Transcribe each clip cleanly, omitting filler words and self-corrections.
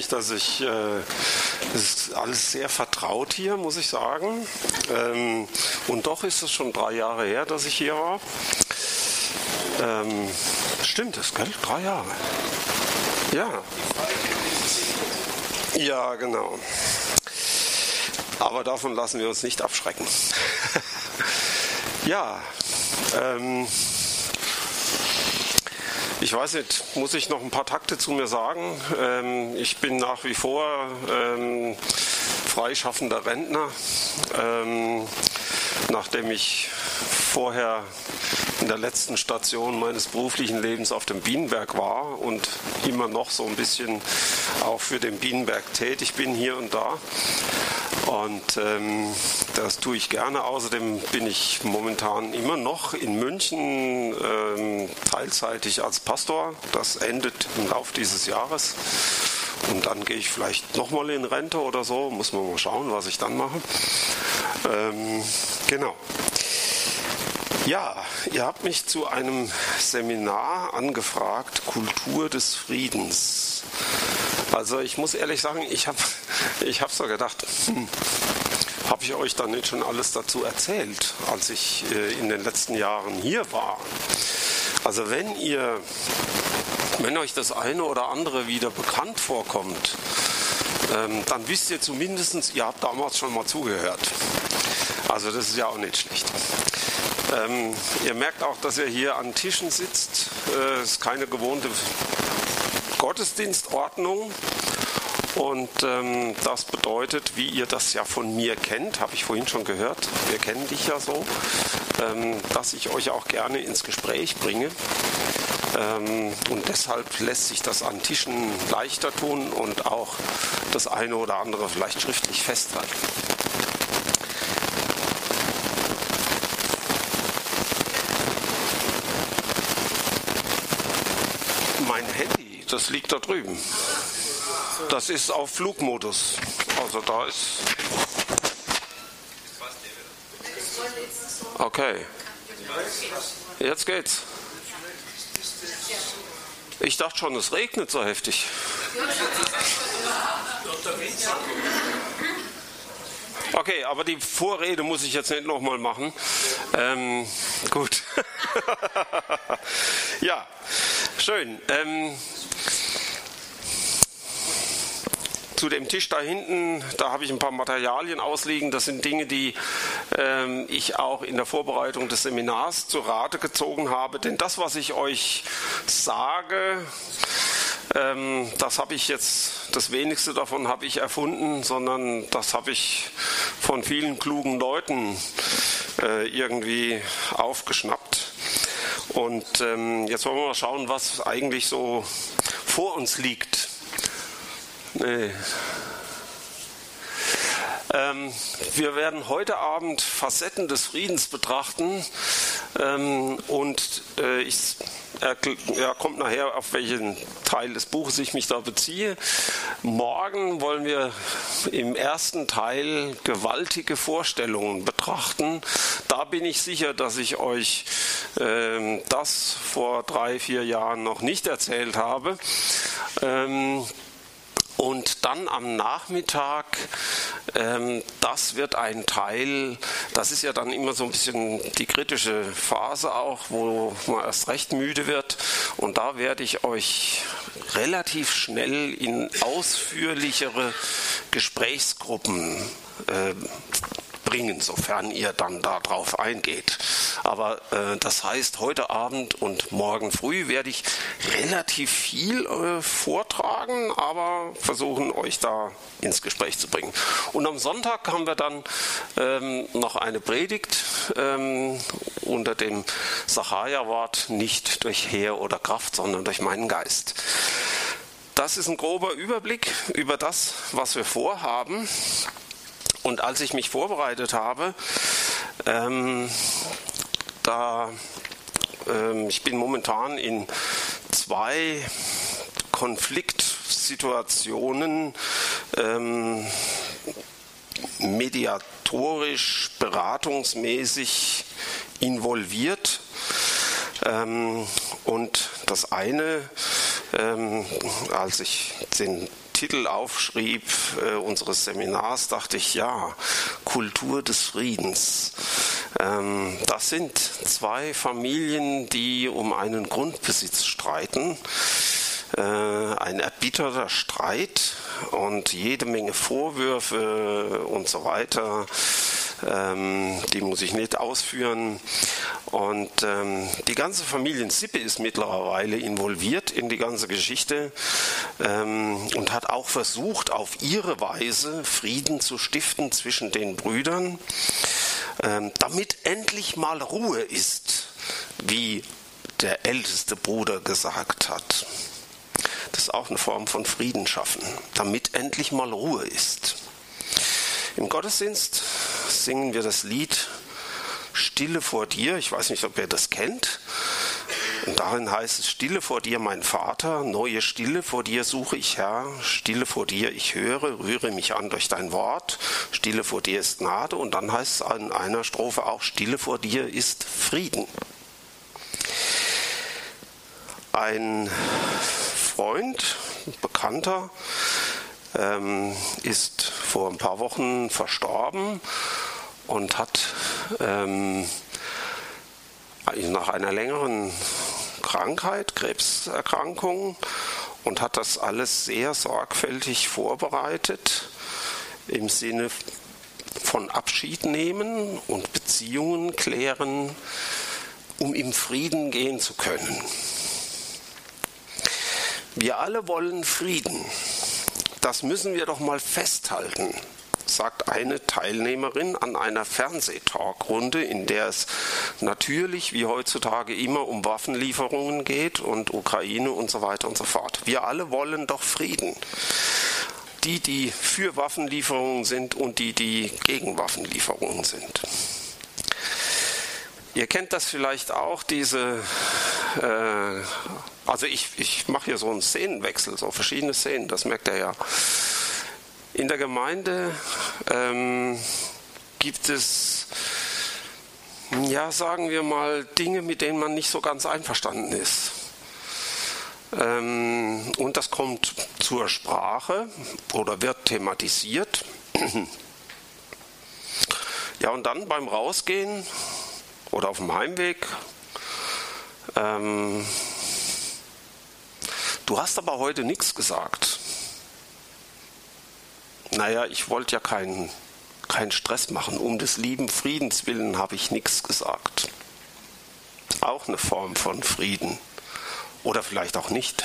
mich, dass es ist alles sehr vertraut hier, muss ich sagen. Und doch ist es schon 3 Jahre her, dass ich hier war. Stimmt es, gell? 3 Jahre. Ja. Ja, genau. Aber davon lassen wir uns nicht abschrecken. Ja, ich weiß nicht, muss ich noch ein paar Takte zu mir sagen? Ich bin nach wie vor freischaffender Rentner, nachdem ich vorher in der letzten Station meines beruflichen Lebens auf dem Bienenberg war und immer noch so ein bisschen auch für den Bienenberg tätig bin hier und da. Und das tue ich gerne. Außerdem bin ich momentan immer noch in München teilzeitig als Pastor. Das endet im Laufe dieses Jahres. Und dann gehe ich vielleicht nochmal in Rente oder so. Muss man mal schauen, was ich dann mache. Genau. Ja, ihr habt mich zu einem Seminar angefragt, Kultur des Friedens. Also ich muss ehrlich sagen, ich hab so gedacht, habe ich euch dann nicht schon alles dazu erzählt, als ich in den letzten Jahren hier war? Also wenn euch das eine oder andere wieder bekannt vorkommt, dann wisst ihr zumindest, ihr habt damals schon mal zugehört. Also das ist ja auch nicht schlecht. Ihr merkt auch, dass ihr hier an Tischen sitzt. Es ist keine gewohnte Gottesdienstordnung. Und das bedeutet, wie ihr das ja von mir kennt, habe ich vorhin schon gehört, wir kennen dich ja so, dass ich euch auch gerne ins Gespräch bringe. Und deshalb lässt sich das an Tischen leichter tun und auch das eine oder andere vielleicht schriftlich festhalten. Mein Handy, das liegt da drüben. Das ist auf Flugmodus. Also da ist... Okay. Jetzt geht's. Ich dachte schon, es regnet so heftig. Okay, aber die Vorrede muss ich jetzt nicht nochmal machen. Gut. Ja, schön. Zu dem Tisch da hinten, da habe ich ein paar Materialien ausliegen. Das sind Dinge, die ich auch in der Vorbereitung des Seminars zu Rate gezogen habe. Denn das, was ich euch sage, das habe ich jetzt, das wenigste davon habe ich erfunden, sondern das habe ich von vielen klugen Leuten irgendwie aufgeschnappt. Und jetzt wollen wir mal schauen, was eigentlich so vor uns liegt. Nee. Wir werden heute Abend Facetten des Friedens betrachten und kommt nachher, auf welchen Teil des Buches ich mich da beziehe. Morgen wollen wir im ersten Teil gewaltige Vorstellungen betrachten. Da bin ich sicher, dass ich euch das vor 3-4 Jahren noch nicht erzählt habe. Und dann am Nachmittag, das wird ein Teil, das ist ja dann immer so ein bisschen die kritische Phase auch, wo man erst recht müde wird. Und da werde ich euch relativ schnell in ausführlichere Gesprächsgruppen bringen, sofern ihr dann darauf eingeht. Aber das heißt, heute Abend und morgen früh werde ich relativ viel vortragen, aber versuchen, euch da ins Gespräch zu bringen. Und am Sonntag haben wir dann noch eine Predigt unter dem Sacharja-Wort, nicht durch Heer oder Kraft, sondern durch meinen Geist. Das ist ein grober Überblick über das, was wir vorhaben. Und als ich mich vorbereitet habe, ich bin momentan in 2 Konfliktsituationen mediatorisch, beratungsmäßig involviert. Und das eine, als ich den Titel aufschrieb unseres Seminars, dachte ich, ja, Kultur des Friedens. Das sind zwei Familien, die um einen Grundbesitz streiten. Ein erbitterter Streit und jede Menge Vorwürfe und so weiter. Die muss ich nicht ausführen. Und die ganze Familiensippe ist mittlerweile involviert in die ganze Geschichte und hat auch versucht, auf ihre Weise Frieden zu stiften zwischen den Brüdern, damit endlich mal Ruhe ist, wie der älteste Bruder gesagt hat. Das ist auch eine Form von Frieden schaffen, damit endlich mal Ruhe ist. Im Gottesdienst singen wir das Lied Stille vor dir. Ich weiß nicht, ob ihr das kennt. Und darin heißt es, Stille vor dir, mein Vater, neue Stille vor dir suche ich, Herr. Stille vor dir, ich höre, rühre mich an durch dein Wort. Stille vor dir ist Gnade. Und dann heißt es in einer Strophe auch, Stille vor dir ist Frieden. Ein Freund, ein Bekannter, ist vor ein paar Wochen verstorben und hat nach einer längeren Krankheit, Krebserkrankung, und hat das alles sehr sorgfältig vorbereitet im Sinne von Abschied nehmen und Beziehungen klären, um im Frieden gehen zu können. Wir alle wollen Frieden. Das müssen wir doch mal festhalten, sagt eine Teilnehmerin an einer Fernsehtalkrunde, in der es natürlich wie heutzutage immer um Waffenlieferungen geht und Ukraine und so weiter und so fort. Wir alle wollen doch Frieden. Die für Waffenlieferungen sind und die gegen Waffenlieferungen sind. Ihr kennt das vielleicht auch, also ich mache hier so einen Szenenwechsel, so verschiedene Szenen, das merkt ihr ja. In der Gemeinde gibt es, ja, sagen wir mal, Dinge, mit denen man nicht so ganz einverstanden ist. Und das kommt zur Sprache oder wird thematisiert. Ja, und dann beim Rausgehen oder auf dem Heimweg, du hast aber heute nichts gesagt. Naja, ich wollte ja keinen Stress machen. Um des lieben Friedens willen habe ich nichts gesagt. Auch eine Form von Frieden. Oder vielleicht auch nicht.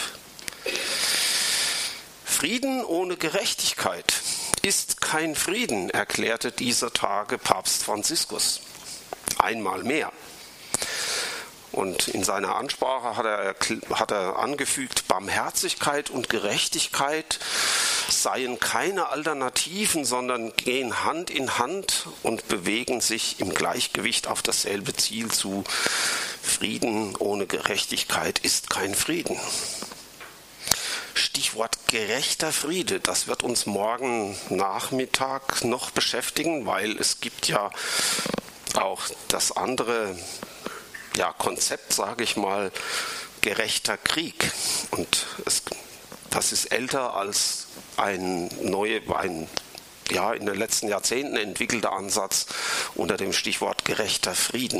Frieden ohne Gerechtigkeit ist kein Frieden, erklärte dieser Tage Papst Franziskus. Einmal mehr. Und in seiner Ansprache hat er angefügt, Barmherzigkeit und Gerechtigkeit seien keine Alternativen, sondern gehen Hand in Hand und bewegen sich im Gleichgewicht auf dasselbe Ziel zu. Frieden ohne Gerechtigkeit ist kein Frieden. Stichwort gerechter Friede, das wird uns morgen Nachmittag noch beschäftigen, weil es gibt ja auch das andere Konzept, sage ich mal, gerechter Krieg. Und das ist älter als in den letzten Jahrzehnten entwickelter Ansatz unter dem Stichwort gerechter Frieden.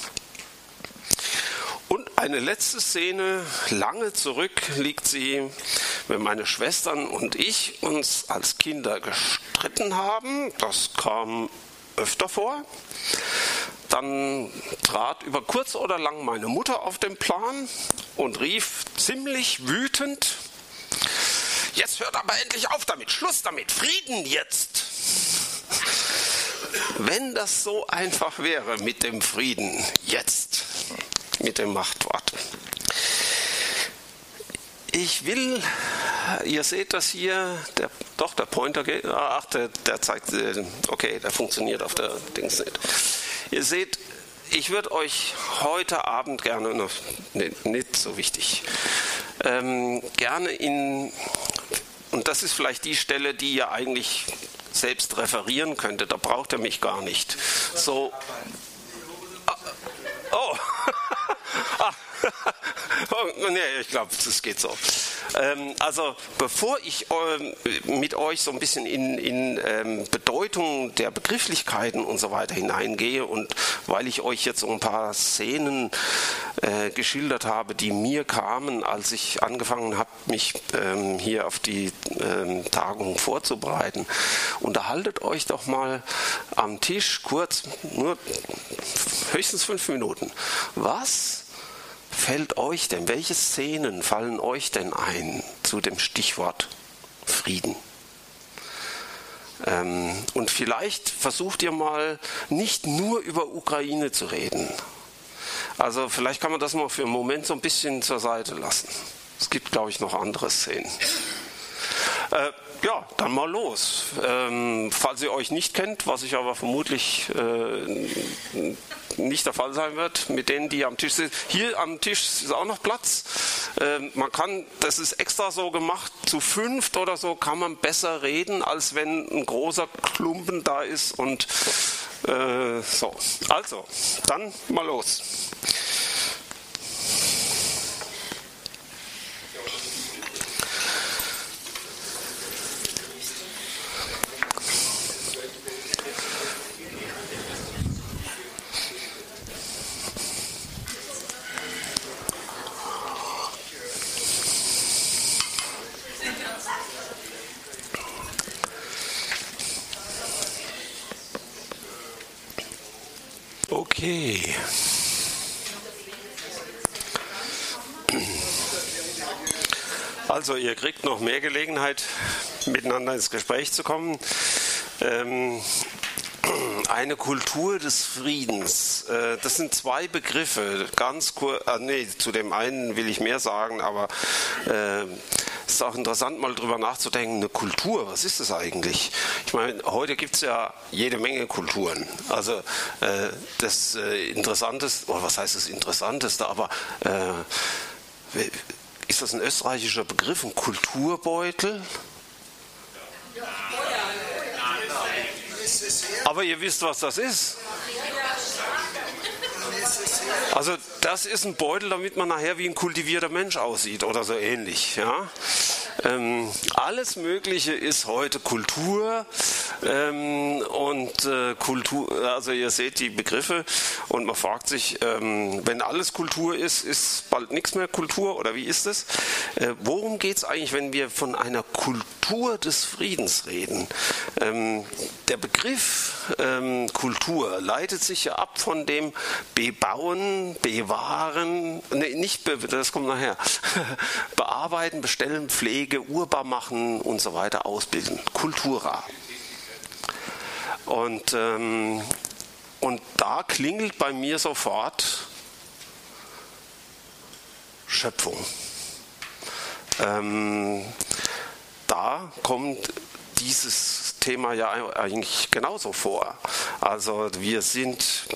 Und eine letzte Szene, lange zurück liegt sie, wenn meine Schwestern und ich uns als Kinder gestritten haben. Das kam öfter vor. Dann trat über kurz oder lang meine Mutter auf den Plan und rief ziemlich wütend: Jetzt hört aber endlich auf damit, Schluss damit, Frieden jetzt! Wenn das so einfach wäre mit dem Frieden jetzt, mit dem Machtwort. Ich will, ihr seht das hier, der Pointer geht, der zeigt, okay, der funktioniert auf der Dings nicht. Ihr seht, ich würde euch heute Abend gerne, nicht so wichtig, gerne und das ist vielleicht die Stelle, die ihr eigentlich selbst referieren könntet, da braucht ihr mich gar nicht. So, oh, nee, ich glaube, das geht so. Also bevor ich mit euch so ein bisschen in Bedeutung der Begrifflichkeiten und so weiter hineingehe und weil ich euch jetzt so ein paar Szenen geschildert habe, die mir kamen, als ich angefangen habe, mich hier auf die Tagung vorzubereiten, unterhaltet euch doch mal am Tisch kurz, nur höchstens 5 Minuten. Was fällt euch denn, welche Szenen fallen euch denn ein zu dem Stichwort Frieden? Und vielleicht versucht ihr mal nicht nur über Ukraine zu reden. Also vielleicht kann man das mal für einen Moment so ein bisschen zur Seite lassen. Es gibt, glaube ich, noch andere Szenen. Ja, dann mal los. Falls ihr euch nicht kennt, was ich aber vermutlich nicht der Fall sein wird, mit denen, die am Tisch sind. Hier am Tisch ist auch noch Platz. Man kann, das ist extra so gemacht, zu 5 oder so kann man besser reden, als wenn ein großer Klumpen da ist und so. Also, dann mal los. Okay. Also ihr kriegt noch mehr Gelegenheit, miteinander ins Gespräch zu kommen. Eine Kultur des Friedens. Das sind 2 Begriffe. Ganz kurz, zu dem einen will ich mehr sagen, aber es ist auch interessant, mal drüber nachzudenken, eine Kultur, was ist das eigentlich? Ich meine, heute gibt es ja jede Menge Kulturen. Also das Interessanteste, oder was heißt das Interessanteste, aber ist das ein österreichischer Begriff, ein Kulturbeutel? Aber ihr wisst, was das ist. Also das ist ein Beutel, damit man nachher wie ein kultivierter Mensch aussieht oder so ähnlich. Ja? Alles Mögliche ist heute Kultur Kultur, also ihr seht die Begriffe und man fragt sich, wenn alles Kultur ist, ist bald nichts mehr Kultur oder wie ist es? Worum geht es eigentlich, wenn wir von einer Kultur des Friedens reden? Der Begriff Kultur leitet sich ja ab von dem Bebauen, Bewahren, das kommt nachher, bearbeiten, bestellen, Pflege, urbar machen und so weiter, ausbilden. Kultura. Und da klingelt bei mir sofort Schöpfung. Da kommt dieses Thema ja eigentlich genauso vor. Also wir sind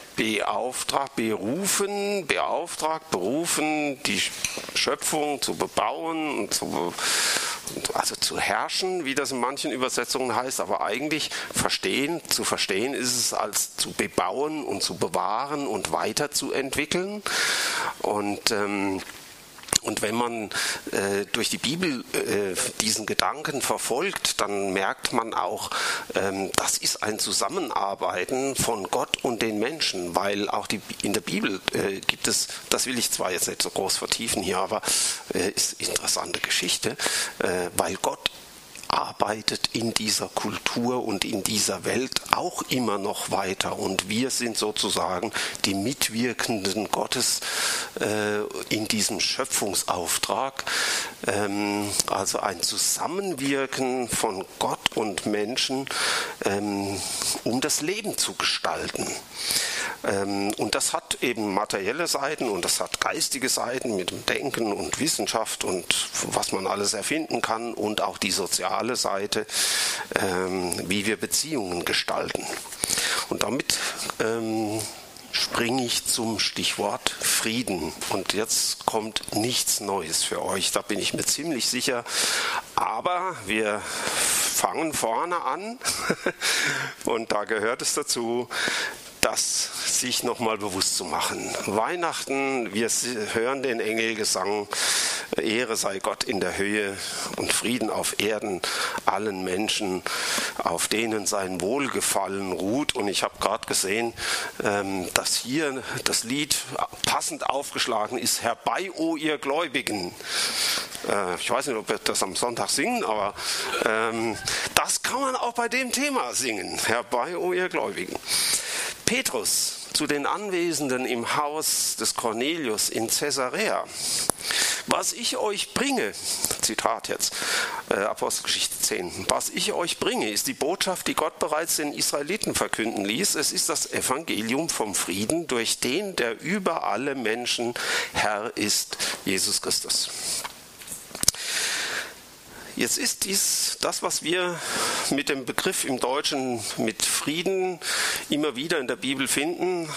berufen, die Schöpfung zu bebauen und zu herrschen, wie das in manchen Übersetzungen heißt, aber eigentlich zu verstehen ist es als zu bebauen und zu bewahren und weiterzuentwickeln. Und wenn man durch die Bibel diesen Gedanken verfolgt, dann merkt man auch, das ist ein Zusammenarbeiten von Gott und den Menschen, weil auch in der Bibel gibt es, das will ich zwar jetzt nicht so groß vertiefen hier, aber ist interessante Geschichte, weil Gott arbeitet in dieser Kultur und in dieser Welt auch immer noch weiter und wir sind sozusagen die Mitwirkenden Gottes in diesem Schöpfungsauftrag, also ein Zusammenwirken von Gott und Menschen, um das Leben zu gestalten. Und das hat eben materielle Seiten und das hat geistige Seiten mit dem Denken und Wissenschaft und was man alles erfinden kann und auch die soziale Seite, wie wir Beziehungen gestalten. Und damit springe ich zum Stichwort Frieden. Und jetzt kommt nichts Neues für euch, da bin ich mir ziemlich sicher. Aber wir fangen vorne an und da gehört es dazu, das sich nochmal bewusst zu machen. Weihnachten, wir hören den Engelgesang, Ehre sei Gott in der Höhe und Frieden auf Erden allen Menschen, auf denen sein Wohlgefallen ruht. Und ich habe gerade gesehen, dass hier das Lied passend aufgeschlagen ist, Herbei, o ihr Gläubigen. Ich weiß nicht, ob wir das am Sonntag singen, aber das kann man auch bei dem Thema singen. Herbei, o ihr Gläubigen. Petrus zu den Anwesenden im Haus des Cornelius in Caesarea. Was ich euch bringe, Zitat jetzt, Apostelgeschichte 10, was ich euch bringe, ist die Botschaft, die Gott bereits den Israeliten verkünden ließ. Es ist das Evangelium vom Frieden, durch den, der über alle Menschen Herr ist, Jesus Christus. Jetzt ist dies das, was wir mit dem Begriff im Deutschen mit Frieden immer wieder in der Bibel finden,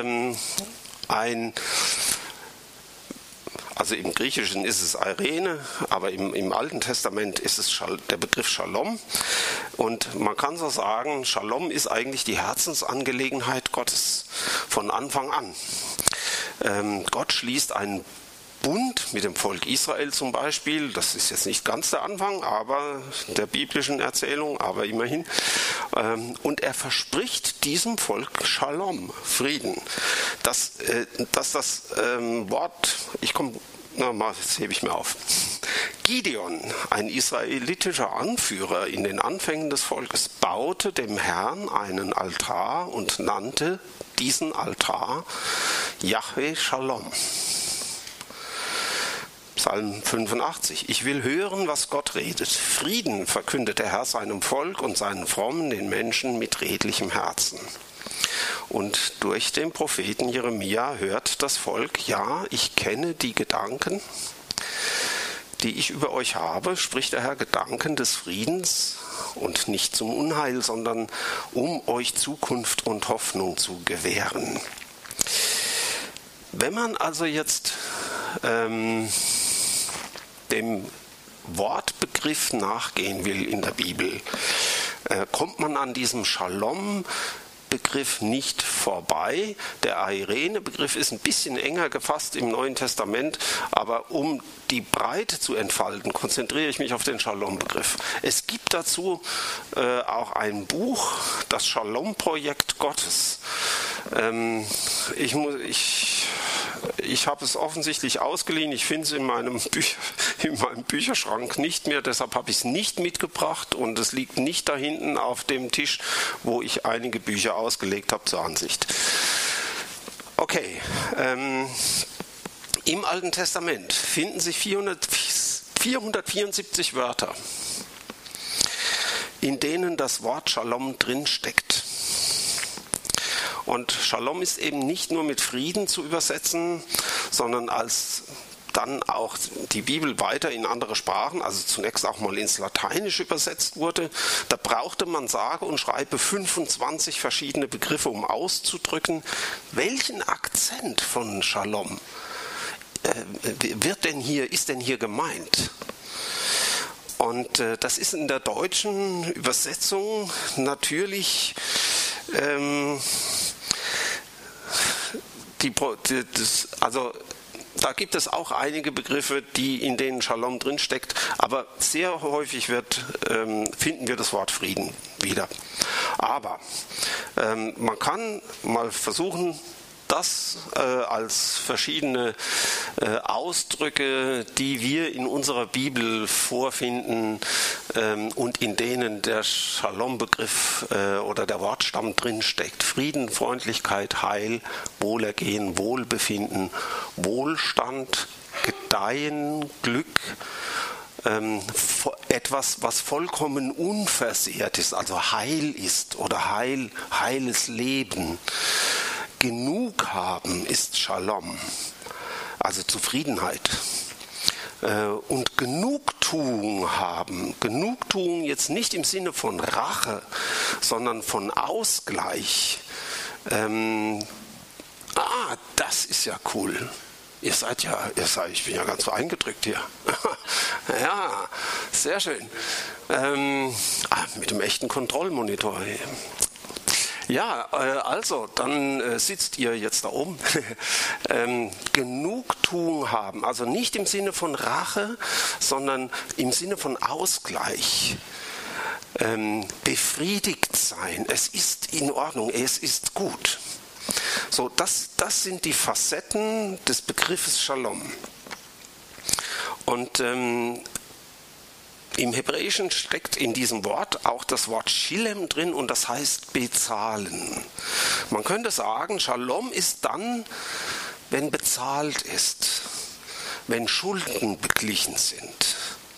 also im Griechischen ist es Eirene, aber im Alten Testament ist es der Begriff Shalom. Und man kann so sagen, Shalom ist eigentlich die Herzensangelegenheit Gottes von Anfang an. Gott schließt einen Bund mit dem Volk Israel zum Beispiel, das ist jetzt nicht ganz der Anfang, aber der biblischen Erzählung, aber immerhin. Und er verspricht diesem Volk Shalom, Frieden. Das Wort, jetzt hebe ich mir auf. Gideon, ein israelitischer Anführer in den Anfängen des Volkes, baute dem Herrn einen Altar und nannte diesen Altar Yahweh Shalom. Psalm 85. Ich will hören, was Gott redet. Frieden verkündet der Herr seinem Volk und seinen Frommen, den Menschen mit redlichem Herzen. Und durch den Propheten Jeremia hört das Volk, ja, ich kenne die Gedanken, die ich über euch habe, spricht der Herr, Gedanken des Friedens und nicht zum Unheil, sondern um euch Zukunft und Hoffnung zu gewähren. Wenn man also jetzt dem Wortbegriff nachgehen will in der Bibel, kommt man an diesem Shalom-Begriff nicht vorbei. Der Eirene-Begriff ist ein bisschen enger gefasst im Neuen Testament, aber um die Breite zu entfalten, konzentriere ich mich auf den Shalom-Begriff. Es gibt dazu auch ein Buch, das Shalom-Projekt Gottes. Ich habe es offensichtlich ausgeliehen, ich finde es in meinem Bücherschrank nicht mehr, deshalb habe ich es nicht mitgebracht und es liegt nicht da hinten auf dem Tisch, wo ich einige Bücher ausgelegt habe zur Ansicht. Okay, im Alten Testament finden sich 474 Wörter, in denen das Wort Shalom drinsteckt. Und Shalom ist eben nicht nur mit Frieden zu übersetzen, sondern als dann auch die Bibel weiter in andere Sprachen, also zunächst auch mal ins Lateinische übersetzt wurde, da brauchte man sage und schreibe 25 verschiedene Begriffe, um auszudrücken, welchen Akzent von Shalom ist denn hier gemeint. Und das ist in der deutschen Übersetzung natürlich da gibt es auch einige Begriffe, in denen Shalom drinsteckt, aber sehr häufig finden wir das Wort Frieden wieder. Aber man kann mal versuchen, das als verschiedene Ausdrücke, die wir in unserer Bibel vorfinden und in denen der Shalom-Begriff oder der Wortstamm drinsteckt. Frieden, Freundlichkeit, Heil, Wohlergehen, Wohlbefinden, Wohlstand, Gedeihen, Glück, etwas, was vollkommen unversehrt ist, also Heil ist oder heiles Leben. Genug haben ist Shalom, also Zufriedenheit. Und Genugtuung haben, Genugtuung jetzt nicht im Sinne von Rache, sondern von Ausgleich. Das ist ja cool. Ich bin ja ganz so eingedrückt hier. Ja, sehr schön. Mit dem echten Kontrollmonitor. Ja, also, dann sitzt ihr jetzt da oben. Genugtuung haben, also nicht im Sinne von Rache, sondern im Sinne von Ausgleich. Befriedigt sein, es ist in Ordnung, es ist gut. So, das sind die Facetten des Begriffes Shalom. Und im Hebräischen steckt in diesem Wort auch das Wort Shilem drin und das heißt bezahlen. Man könnte sagen, Shalom ist dann, wenn bezahlt ist, wenn Schulden beglichen sind.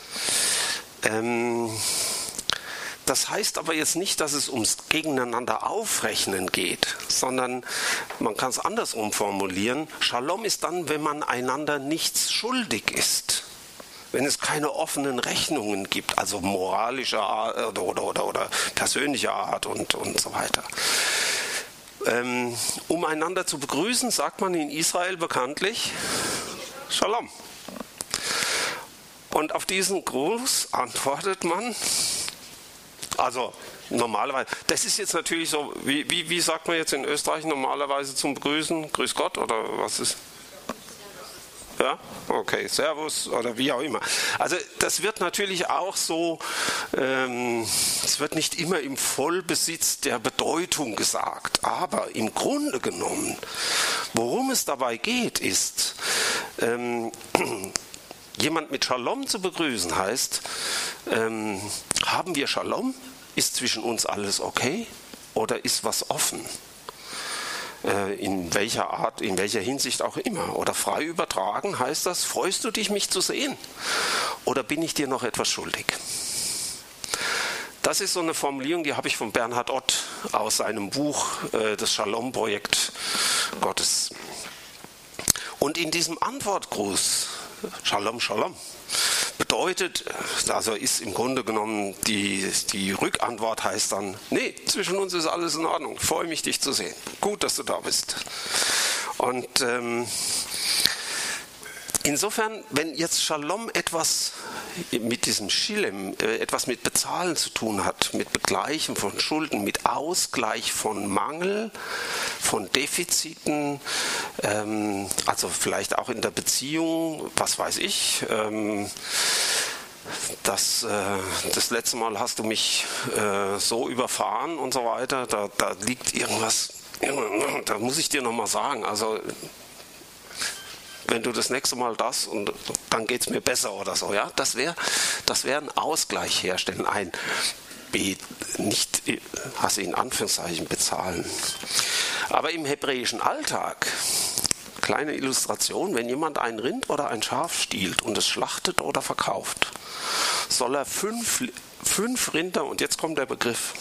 Das heißt aber jetzt nicht, dass es ums Gegeneinander aufrechnen geht, sondern man kann es andersrum formulieren. Shalom ist dann, wenn man einander nichts schuldig ist. Wenn es keine offenen Rechnungen gibt, also moralischer Art oder persönlicher Art und so weiter. Um einander zu begrüßen, sagt man in Israel bekanntlich Shalom. Und auf diesen Gruß antwortet man, also normalerweise, das ist jetzt natürlich so, wie sagt man jetzt in Österreich normalerweise zum Begrüßen? Grüß Gott oder was ist? Ja, okay, Servus oder wie auch immer. Also das wird natürlich auch so, es wird nicht immer im Vollbesitz der Bedeutung gesagt, aber im Grunde genommen, worum es dabei geht, ist, jemand mit Shalom zu begrüßen heißt, haben wir Shalom? Ist zwischen uns alles okay oder ist was offen? In welcher Art, in welcher Hinsicht auch immer. Oder frei übertragen heißt das, freust du dich, mich zu sehen? Oder bin ich dir noch etwas schuldig? Das ist so eine Formulierung, die habe ich von Bernhard Ott aus seinem Buch, das Shalom-Projekt Gottes. Und in diesem Antwortgruß, Shalom, Shalom, bedeutet, also ist im Grunde genommen die Rückantwort heißt dann, nee, zwischen uns ist alles in Ordnung, ich freue mich, dich zu sehen. Gut, dass du da bist. Und insofern, wenn jetzt Shalom etwas mit diesem Shilem, etwas mit Bezahlen zu tun hat, mit Begleichen von Schulden, mit Ausgleich von Mangel, von Defiziten, also vielleicht auch in der Beziehung, was weiß ich, das letzte Mal hast du mich so überfahren und so weiter, da liegt irgendwas, da muss ich dir nochmal sagen, also wenn du das nächste Mal das und dann geht es mir besser oder so, ja, das wäre ein Ausgleich herstellen, ein nicht, also in Anführungszeichen bezahlen. Aber im hebräischen Alltag, kleine Illustration, wenn jemand ein Rind oder ein Schaf stiehlt und es schlachtet oder verkauft, soll er fünf Rinder, und jetzt kommt der Begriff,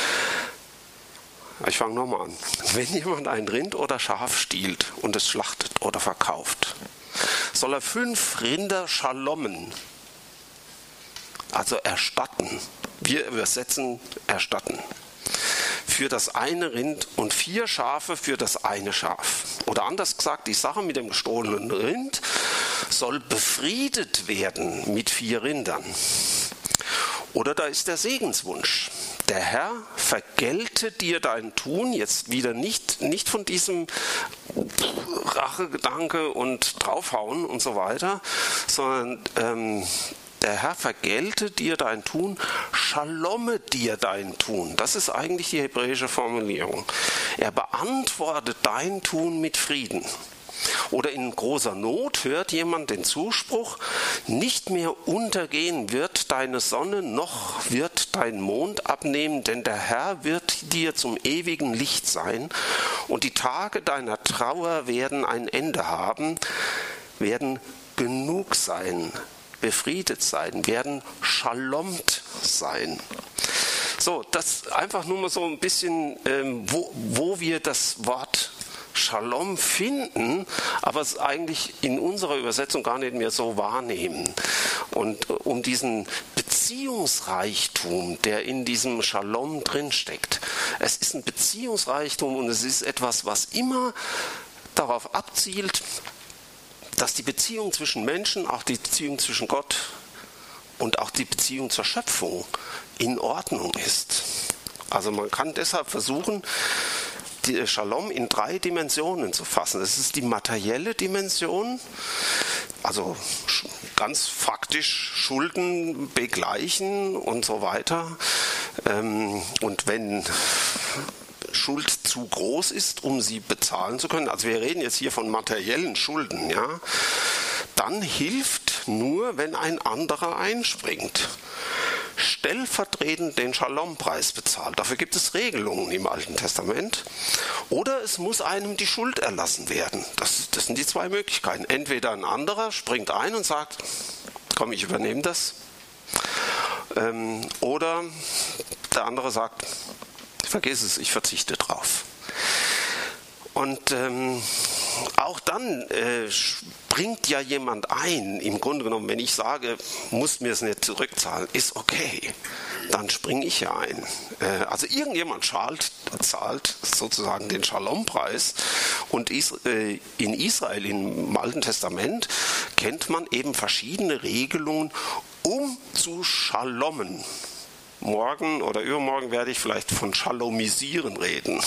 ich fange nochmal an. Wenn jemand ein Rind oder Schaf stiehlt und es schlachtet oder verkauft, soll er 5 Rinder schalommen, also erstatten. Wir übersetzen erstatten. Für das eine Rind und 4 Schafe für das eine Schaf. Oder anders gesagt, die Sache mit dem gestohlenen Rind soll befriedet werden mit 4 Rindern. Oder da ist der Segenswunsch. Der Herr vergelte dir dein Tun, jetzt wieder nicht von diesem Rachegedanke und draufhauen und so weiter, sondern der Herr vergelte dir dein Tun, schalomme dir dein Tun. Das ist eigentlich die hebräische Formulierung. Er beantwortet dein Tun mit Frieden. Oder in großer Not hört jemand den Zuspruch, nicht mehr untergehen wird deine Sonne, noch wird dein Mond abnehmen, denn der Herr wird dir zum ewigen Licht sein und die Tage deiner Trauer werden ein Ende haben, werden genug sein, befriedet sein, werden schalomt sein. So, das einfach nur mal so ein bisschen, wo wir das Wort Shalom finden, aber es eigentlich in unserer Übersetzung gar nicht mehr so wahrnehmen. Und um diesen Beziehungsreichtum, der in diesem Shalom drinsteckt, es ist ein Beziehungsreichtum und es ist etwas, was immer darauf abzielt, dass die Beziehung zwischen Menschen, auch die Beziehung zwischen Gott und auch die Beziehung zur Schöpfung in Ordnung ist. Also man kann deshalb versuchen, die Shalom in 3 Dimensionen zu fassen. Es ist die materielle Dimension, also ganz faktisch Schulden begleichen und so weiter. Und wenn Schuld zu groß ist, um sie bezahlen zu können, also wir reden jetzt hier von materiellen Schulden, ja, dann hilft nur, wenn ein anderer einspringt, stellvertretend den Shalom-Preis bezahlt. Dafür gibt es Regelungen im Alten Testament. Oder es muss einem die Schuld erlassen werden. Das sind die 2 Möglichkeiten. Entweder ein anderer springt ein und sagt, komm, ich übernehme das. Oder der andere sagt, vergiss es, ich verzichte drauf. Und auch dann springt ja jemand ein. Im Grunde genommen, wenn ich sage, muss mir es nicht zurückzahlen, ist okay. Dann springe ich ja ein. Also irgendjemand zahlt sozusagen den Shalom-Preis. Und in Israel, im Alten Testament, kennt man eben verschiedene Regelungen, um zu shalommen. Morgen oder übermorgen werde ich vielleicht von Shalomisieren reden.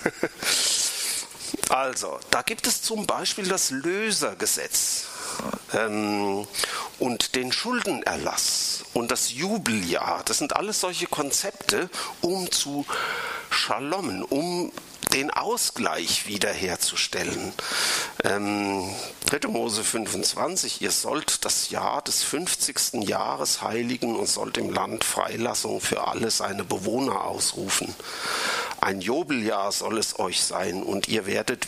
Also, da gibt es zum Beispiel das Lösergesetz und den Schuldenerlass und das Jubeljahr. Das sind alles solche Konzepte, um zu schalommen, um den Ausgleich wiederherzustellen. 3. Mose 25, ihr sollt das Jahr des 50. Jahres heiligen und sollt im Land Freilassung für alle seine Bewohner ausrufen. Ein Jubeljahr soll es euch sein und ihr werdet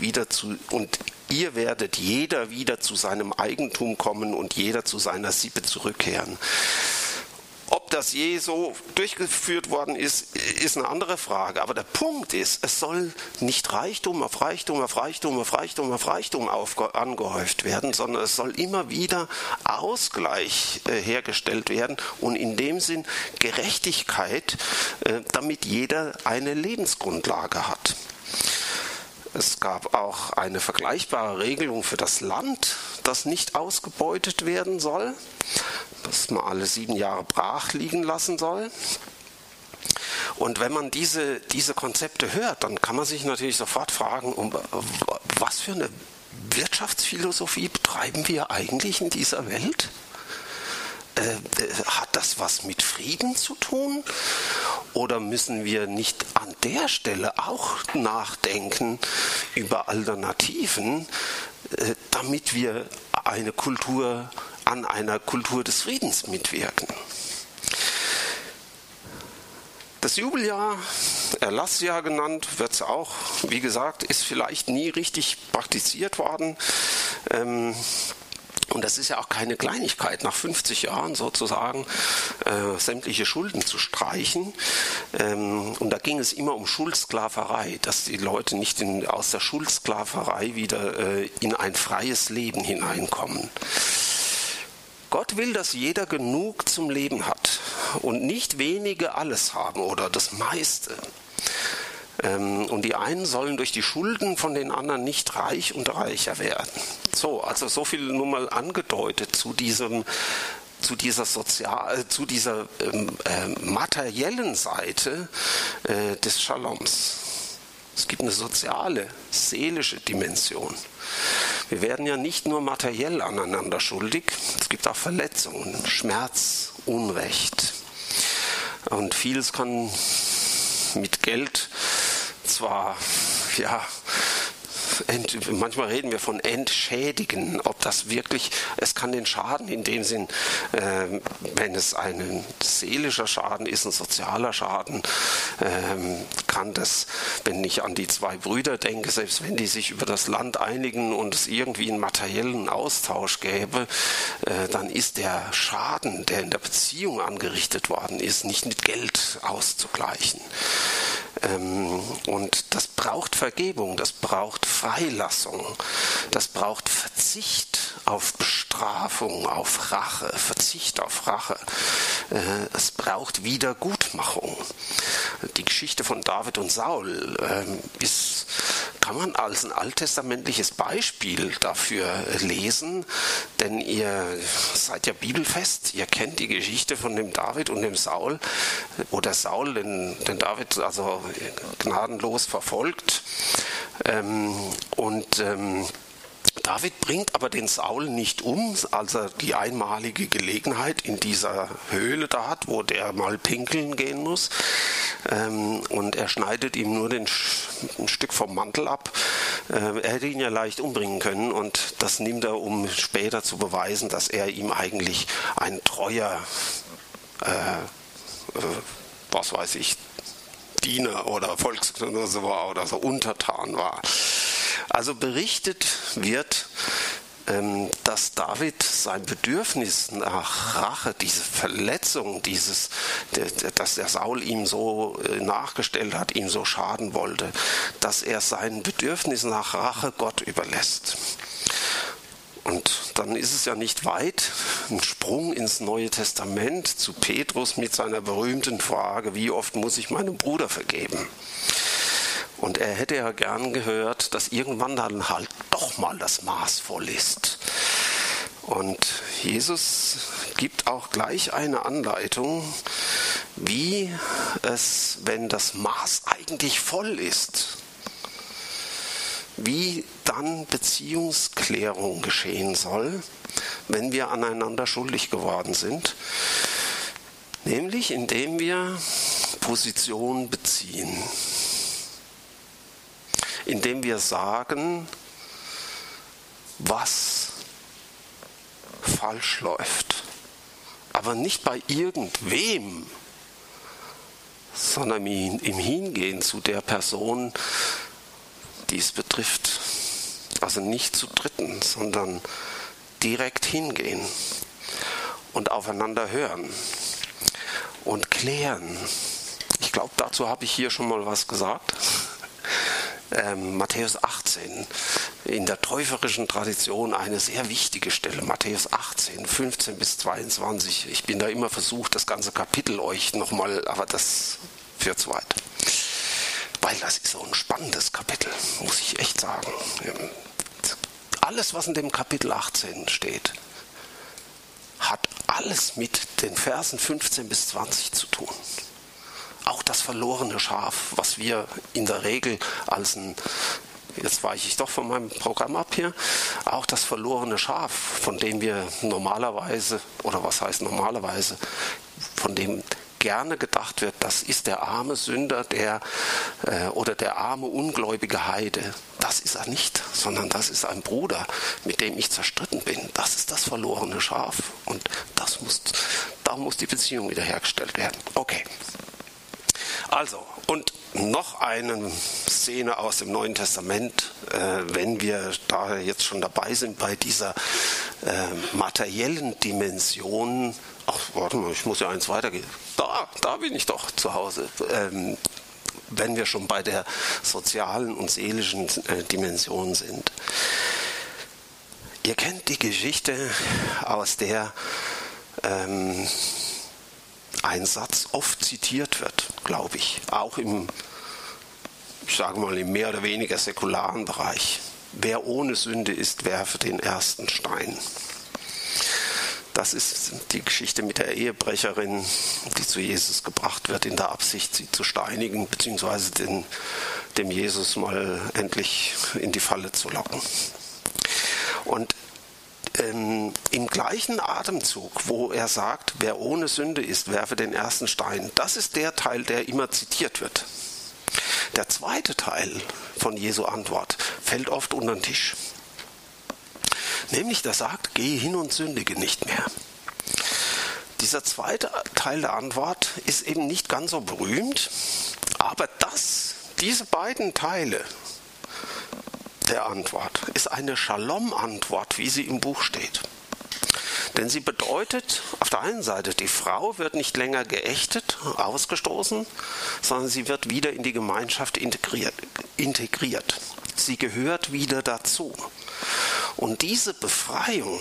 jeder wieder zu seinem Eigentum kommen und jeder zu seiner Sippe zurückkehren. Ob das je so durchgeführt worden ist, ist eine andere Frage. Aber der Punkt ist, es soll nicht Reichtum auf Reichtum auf Reichtum auf Reichtum auf Reichtum angehäuft werden, sondern es soll immer wieder Ausgleich hergestellt werden und in dem Sinn Gerechtigkeit, damit jeder eine Lebensgrundlage hat. Es gab auch eine vergleichbare Regelung für das Land, das nicht ausgebeutet werden soll, das man alle 7 Jahre brach liegen lassen soll. Und wenn man diese Konzepte hört, dann kann man sich natürlich sofort fragen, was für eine Wirtschaftsphilosophie betreiben wir eigentlich in dieser Welt? Hat das was mit Frieden zu tun? Oder müssen wir nicht an der Stelle auch nachdenken über Alternativen, damit wir an einer Kultur des Friedens mitwirken? Das Jubeljahr, Erlassjahr genannt, wird es auch, wie gesagt, ist vielleicht nie richtig praktiziert worden. Und das ist ja auch keine Kleinigkeit, nach 50 Jahren sozusagen sämtliche Schulden zu streichen. Und da ging es immer um Schuldsklaverei, dass die Leute nicht aus der Schuldsklaverei wieder in ein freies Leben hineinkommen. Gott will, dass jeder genug zum Leben hat und nicht wenige alles haben oder das meiste. Und die einen sollen durch die Schulden von den anderen nicht reich und reicher werden. Also so viel nur mal angedeutet zu dieser materiellen Seite des Shaloms. Es gibt eine soziale, seelische Dimension. Wir werden ja nicht nur materiell aneinander schuldig, es gibt auch Verletzungen, Schmerz, Unrecht. Und vieles kann mit Geld zwar, manchmal reden wir von entschädigen, ob das wirklich, es kann den Schaden in dem Sinn, wenn es ein seelischer Schaden ist, ein sozialer Schaden, kann das, wenn ich an die 2 Brüder denke, selbst wenn die sich über das Land einigen und es irgendwie einen materiellen Austausch gäbe, dann ist der Schaden, der in der Beziehung angerichtet worden ist, nicht mit Geld auszugleichen. Und das braucht Vergebung, das braucht Freilassung, das braucht Verzicht auf Bestrafung, auf Rache, Verzicht auf Rache. Es braucht Wiedergutmachung. Die Geschichte von David und Saul ist kann man als ein alttestamentliches Beispiel dafür lesen, denn ihr seid ja bibelfest, ihr kennt die Geschichte von dem David und dem Saul, wo der Saul den David also gnadenlos verfolgt David bringt aber den Saul nicht um, als er die einmalige Gelegenheit in dieser Höhle da hat, wo der mal pinkeln gehen muss. Und er schneidet ihm nur ein Stück vom Mantel ab. Er hätte ihn ja leicht umbringen können und das nimmt er, um später zu beweisen, dass er ihm eigentlich ein treuer, Diener oder Volksgenosse war oder so Untertan war. Also berichtet wird, dass David sein Bedürfnis nach Rache, diese Verletzung, dass der Saul ihm so nachgestellt hat, ihm so schaden wollte, dass er sein Bedürfnis nach Rache Gott überlässt. Und dann ist es ja nicht weit, ein Sprung ins Neue Testament zu Petrus mit seiner berühmten Frage, wie oft muss ich meinem Bruder vergeben? Und er hätte ja gern gehört, dass irgendwann dann halt doch mal das Maß voll ist. Und Jesus gibt auch gleich eine Anleitung, wie es, wenn das Maß eigentlich voll ist, wie dann Beziehungsklärung geschehen soll, wenn wir aneinander schuldig geworden sind. Nämlich indem wir Position beziehen. Indem wir sagen, was falsch läuft. Aber nicht bei irgendwem, sondern im Hingehen zu der Person, die es betrifft. Also nicht zu Dritten, sondern direkt hingehen und aufeinander hören und klären. Ich glaube, dazu habe ich hier schon mal was gesagt. Matthäus 18, in der täuferischen Tradition eine sehr wichtige Stelle. Matthäus 18, 15 bis 22. Ich bin da immer versucht, das ganze Kapitel euch nochmal, aber das führt zu weit. Weil das ist so ein spannendes Kapitel, muss ich echt sagen. Alles, was in dem Kapitel 18 steht, hat alles mit den Versen 15 bis 20 zu tun. Auch das verlorene Schaf, was wir in der Regel als jetzt weiche ich doch von meinem Programm ab hier, auch das verlorene Schaf, von dem wir normalerweise, oder was heißt normalerweise, von dem gerne gedacht wird, das ist der arme Sünder, oder der arme ungläubige Heide. Das ist er nicht, sondern das ist ein Bruder, mit dem ich zerstritten bin. Das ist das verlorene Schaf und da muss die Beziehung wiederhergestellt werden. Okay. Also, und noch eine Szene aus dem Neuen Testament, wenn wir da jetzt schon dabei sind bei dieser materiellen Dimension. Ach, warte mal, ich muss ja eins weitergehen. Da bin ich doch zu Hause. Wenn wir schon bei der sozialen und seelischen Dimension sind. Ihr kennt die Geschichte, aus der ein Satz oft zitiert wird, glaube ich, auch im mehr oder weniger säkularen Bereich. Wer ohne Sünde ist, werfe den ersten Stein. Das ist die Geschichte mit der Ehebrecherin, die zu Jesus gebracht wird, in der Absicht, sie zu steinigen, beziehungsweise dem Jesus mal endlich in die Falle zu locken. Und im gleichen Atemzug, wo er sagt, wer ohne Sünde ist, werfe den ersten Stein, das ist der Teil, der immer zitiert wird. Der zweite Teil von Jesu Antwort fällt oft unter den Tisch. Nämlich, der sagt, gehe hin und sündige nicht mehr. Dieser zweite Teil der Antwort ist eben nicht ganz so berühmt, aber diese beiden Teile der Antwort ist eine Shalom-Antwort, wie sie im Buch steht. Denn sie bedeutet, auf der einen Seite, die Frau wird nicht länger geächtet, ausgestoßen, sondern sie wird wieder in die Gemeinschaft integriert. Sie gehört wieder dazu. Und diese Befreiung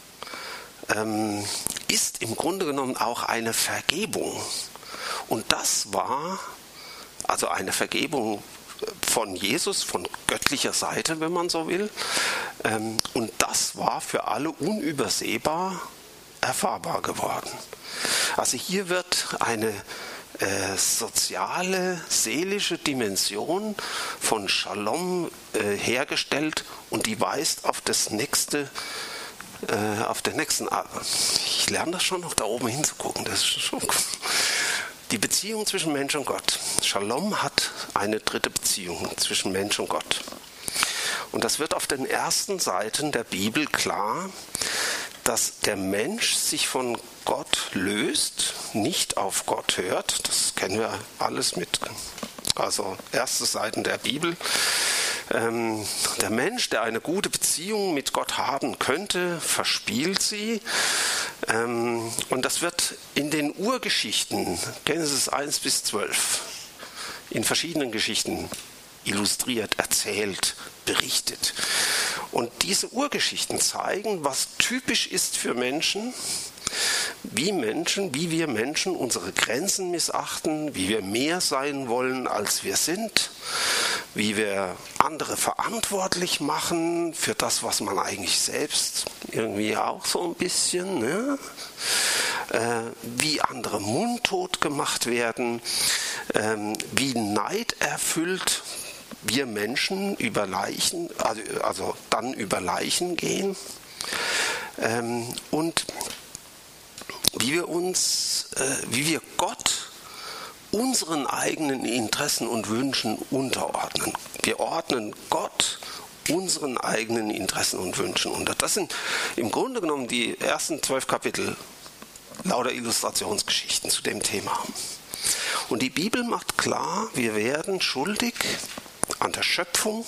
ist im Grunde genommen auch eine Vergebung. Und das war, also eine Vergebung von Jesus, von göttlicher Seite, wenn man so will. Und das war für alle unübersehbar erfahrbar geworden. Also hier wird eine soziale, seelische Dimension von Shalom hergestellt und die weist auf das nächste, auf den nächsten. Ich lerne das schon noch da oben hinzugucken, das ist schon cool. Die Beziehung zwischen Mensch und Gott. Shalom hat eine dritte Beziehung zwischen Mensch und Gott. Und das wird auf den ersten Seiten der Bibel klar, dass der Mensch sich von Gott löst, nicht auf Gott hört. Das kennen wir alles mit, also erste Seiten der Bibel. Der Mensch, der eine gute Beziehung mit Gott haben könnte, verspielt sie. Und das wird in den Urgeschichten, Genesis 1 bis 12, in verschiedenen Geschichten illustriert, erzählt, berichtet. Und diese Urgeschichten zeigen, was typisch ist für Menschen, wie wir Menschen unsere Grenzen missachten, wie wir mehr sein wollen, als wir sind, wie wir andere verantwortlich machen für das, was man eigentlich selbst irgendwie auch so ein bisschen, ne? Wie andere mundtot gemacht werden, wie Neid erfüllt wir Menschen über Leichen, also dann über Leichen gehen, und wie wir Gott unseren eigenen Interessen und Wünschen unterordnen. Wir ordnen Gott unseren eigenen Interessen und Wünschen unter. Das sind im Grunde genommen die ersten 12 Kapitel lauter Illustrationsgeschichten zu dem Thema. Und die Bibel macht klar, wir werden schuldig an der Schöpfung,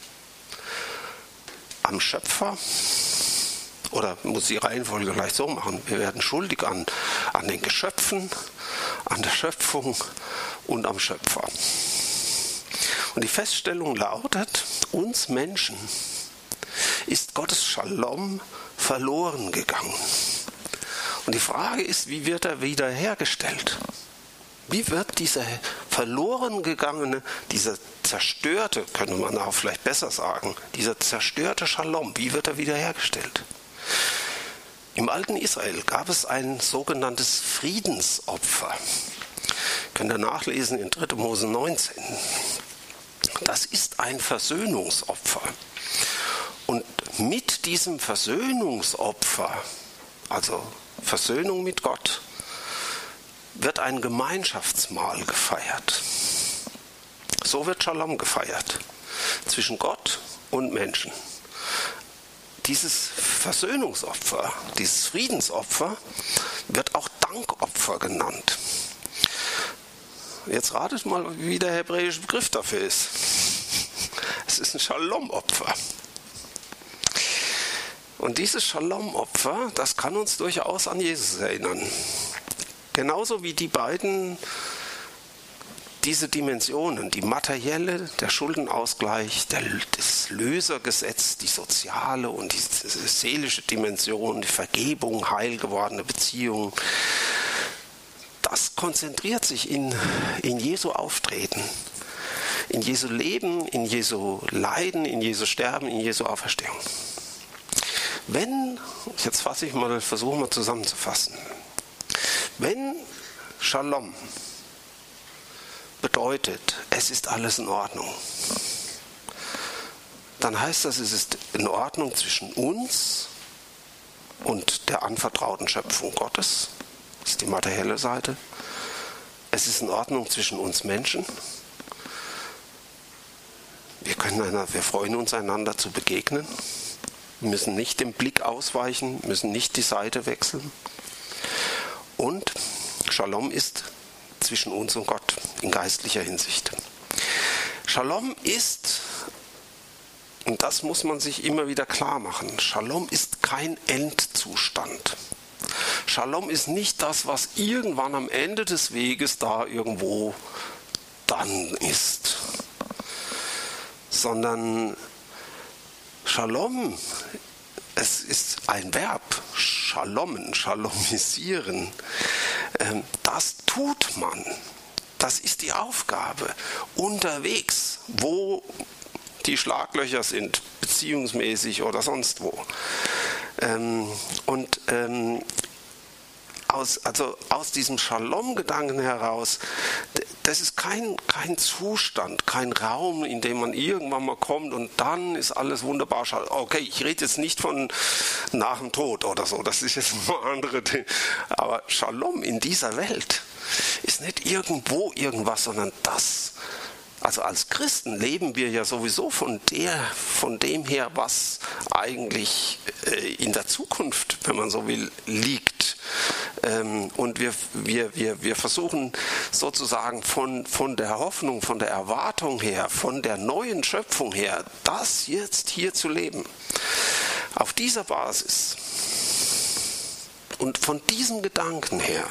am Schöpfer, oder muss die Reihenfolge gleich so machen, wir werden schuldig an den Geschöpfen, an der Schöpfung und am Schöpfer. Und die Feststellung lautet, uns Menschen ist Gottes Shalom verloren gegangen. Und die Frage ist, wie wird er wiederhergestellt? Wie wird dieser verloren gegangene, dieser zerstörte, könnte man auch vielleicht besser sagen, dieser zerstörte Shalom, wie wird er wiederhergestellt? Im alten Israel gab es ein sogenanntes Friedensopfer. Könnt ihr nachlesen in 3. Mose 19. Das ist ein Versöhnungsopfer. Und mit diesem Versöhnungsopfer, also Versöhnung mit Gott, wird ein Gemeinschaftsmahl gefeiert. So wird Shalom gefeiert zwischen Gott und Menschen. Dieses Versöhnungsopfer, dieses Friedensopfer wird auch Dankopfer genannt. Jetzt ratet mal, wie der hebräische Begriff dafür ist. Es ist ein Shalom-Opfer. Und dieses Shalom-Opfer, das kann uns durchaus an Jesus erinnern. Genauso wie die beiden diese Dimensionen, die materielle, der Schuldenausgleich, das Lösergesetz, die soziale und die seelische Dimension, die Vergebung, heil gewordene Beziehungen, das konzentriert sich in Jesu Auftreten, in Jesu Leben, in Jesu Leiden, in Jesu Sterben, in Jesu Auferstehung. Jetzt versuche mal zusammenzufassen. Wenn Shalom bedeutet, es ist alles in Ordnung, dann heißt das, es ist in Ordnung zwischen uns und der anvertrauten Schöpfung Gottes. Das ist die materielle Seite. Es ist in Ordnung zwischen uns Menschen. Wir freuen uns, einander zu begegnen. Wir müssen nicht dem Blick ausweichen, müssen nicht die Seite wechseln. Und Shalom ist zwischen uns und Gott in geistlicher Hinsicht. Shalom ist, und das muss man sich immer wieder klar machen, Shalom ist kein Endzustand. Shalom ist nicht das, was irgendwann am Ende des Weges da irgendwo dann ist, sondern Shalom, es ist ein Verb, shalommen, shalomisieren. Das tut man. das ist die Aufgabe. Unterwegs, wo die Schlaglöcher sind, beziehungsmäßig oder sonst wo. Aus diesem Shalom-Gedanken heraus, das ist kein Zustand, kein Raum, in dem man irgendwann mal kommt und dann ist alles wunderbar. Okay, ich rede jetzt nicht von nach dem Tod oder so, das ist jetzt eine andere Dinge. Aber Shalom in dieser Welt ist nicht irgendwo irgendwas, sondern das. Also als Christen leben wir ja sowieso von dem her, was eigentlich in der Zukunft, wenn man so will, liegt. Und wir versuchen sozusagen von der Hoffnung, von der Erwartung her, von der neuen Schöpfung her, das jetzt hier zu leben. Auf dieser Basis und von diesem Gedanken her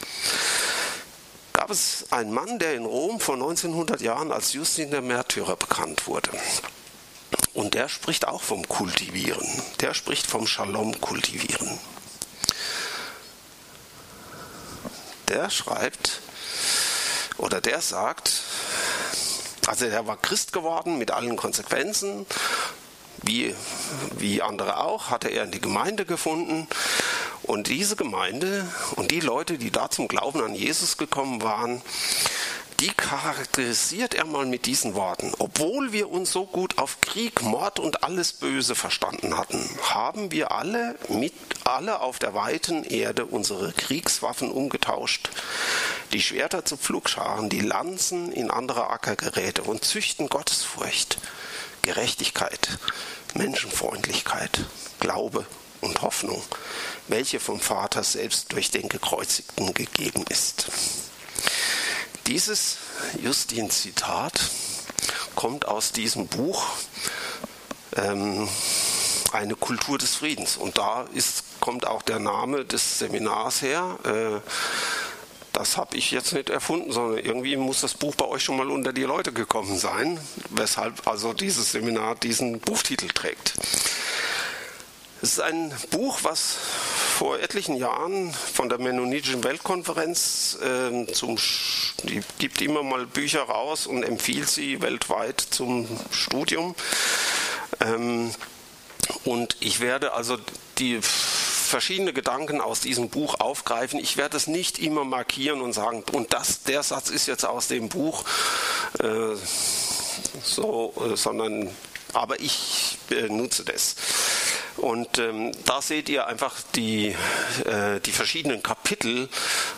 gab es einen Mann, der in Rom vor 1900 Jahren als Justin der Märtyrer bekannt wurde. Und der spricht auch vom Kultivieren. Der spricht vom Shalom-Kultivieren. Der schreibt, oder der sagt, also er war Christ geworden mit allen Konsequenzen, wie andere auch, hatte er in die Gemeinde gefunden. Und diese Gemeinde und die Leute, die da zum Glauben an Jesus gekommen waren, die charakterisiert er mal mit diesen Worten. Obwohl wir uns so gut auf Krieg, Mord und alles Böse verstanden hatten, haben wir alle auf der weiten Erde unsere Kriegswaffen umgetauscht, die Schwerter zu Pflugscharen, die Lanzen in andere Ackergeräte und züchten Gottesfurcht, Gerechtigkeit, Menschenfreundlichkeit, Glaube und Hoffnung, welche vom Vater selbst durch den Gekreuzigten gegeben ist. Dieses Justin-Zitat kommt aus diesem Buch Eine Kultur des Friedens. Und da kommt auch der Name des Seminars her. Das habe ich jetzt nicht erfunden, sondern irgendwie muss das Buch bei euch schon mal unter die Leute gekommen sein, weshalb also dieses Seminar diesen Buchtitel trägt. Es ist ein Buch, was vor etlichen Jahren von der Mennonitischen Weltkonferenz die gibt immer mal Bücher raus und empfiehlt sie weltweit zum Studium. Und ich werde also die verschiedene Gedanken aus diesem Buch aufgreifen. Ich werde es nicht immer markieren und sagen, und der Satz ist jetzt aus dem Buch, aber ich nutze das. Und da seht ihr einfach die verschiedenen Kapitel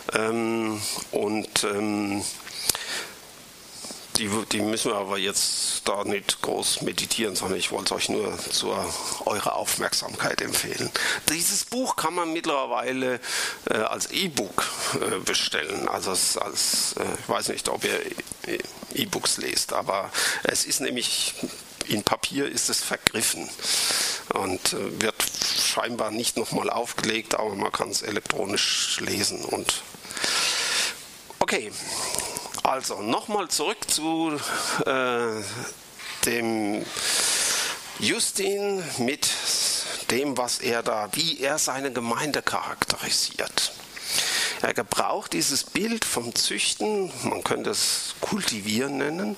die müssen wir aber jetzt da nicht groß meditieren, sondern ich wollte es euch nur zu eurer Aufmerksamkeit empfehlen. Dieses Buch kann man mittlerweile als E-Book bestellen. Also ich weiß nicht, ob ihr E-Books lest, aber es ist nämlich, in Papier ist es vergriffen und wird scheinbar nicht nochmal aufgelegt, aber man kann es elektronisch lesen. Und okay. Also nochmal zurück zu dem Justin mit dem, wie er seine Gemeinde charakterisiert. Er gebraucht dieses Bild vom Züchten, man könnte es Kultivieren nennen,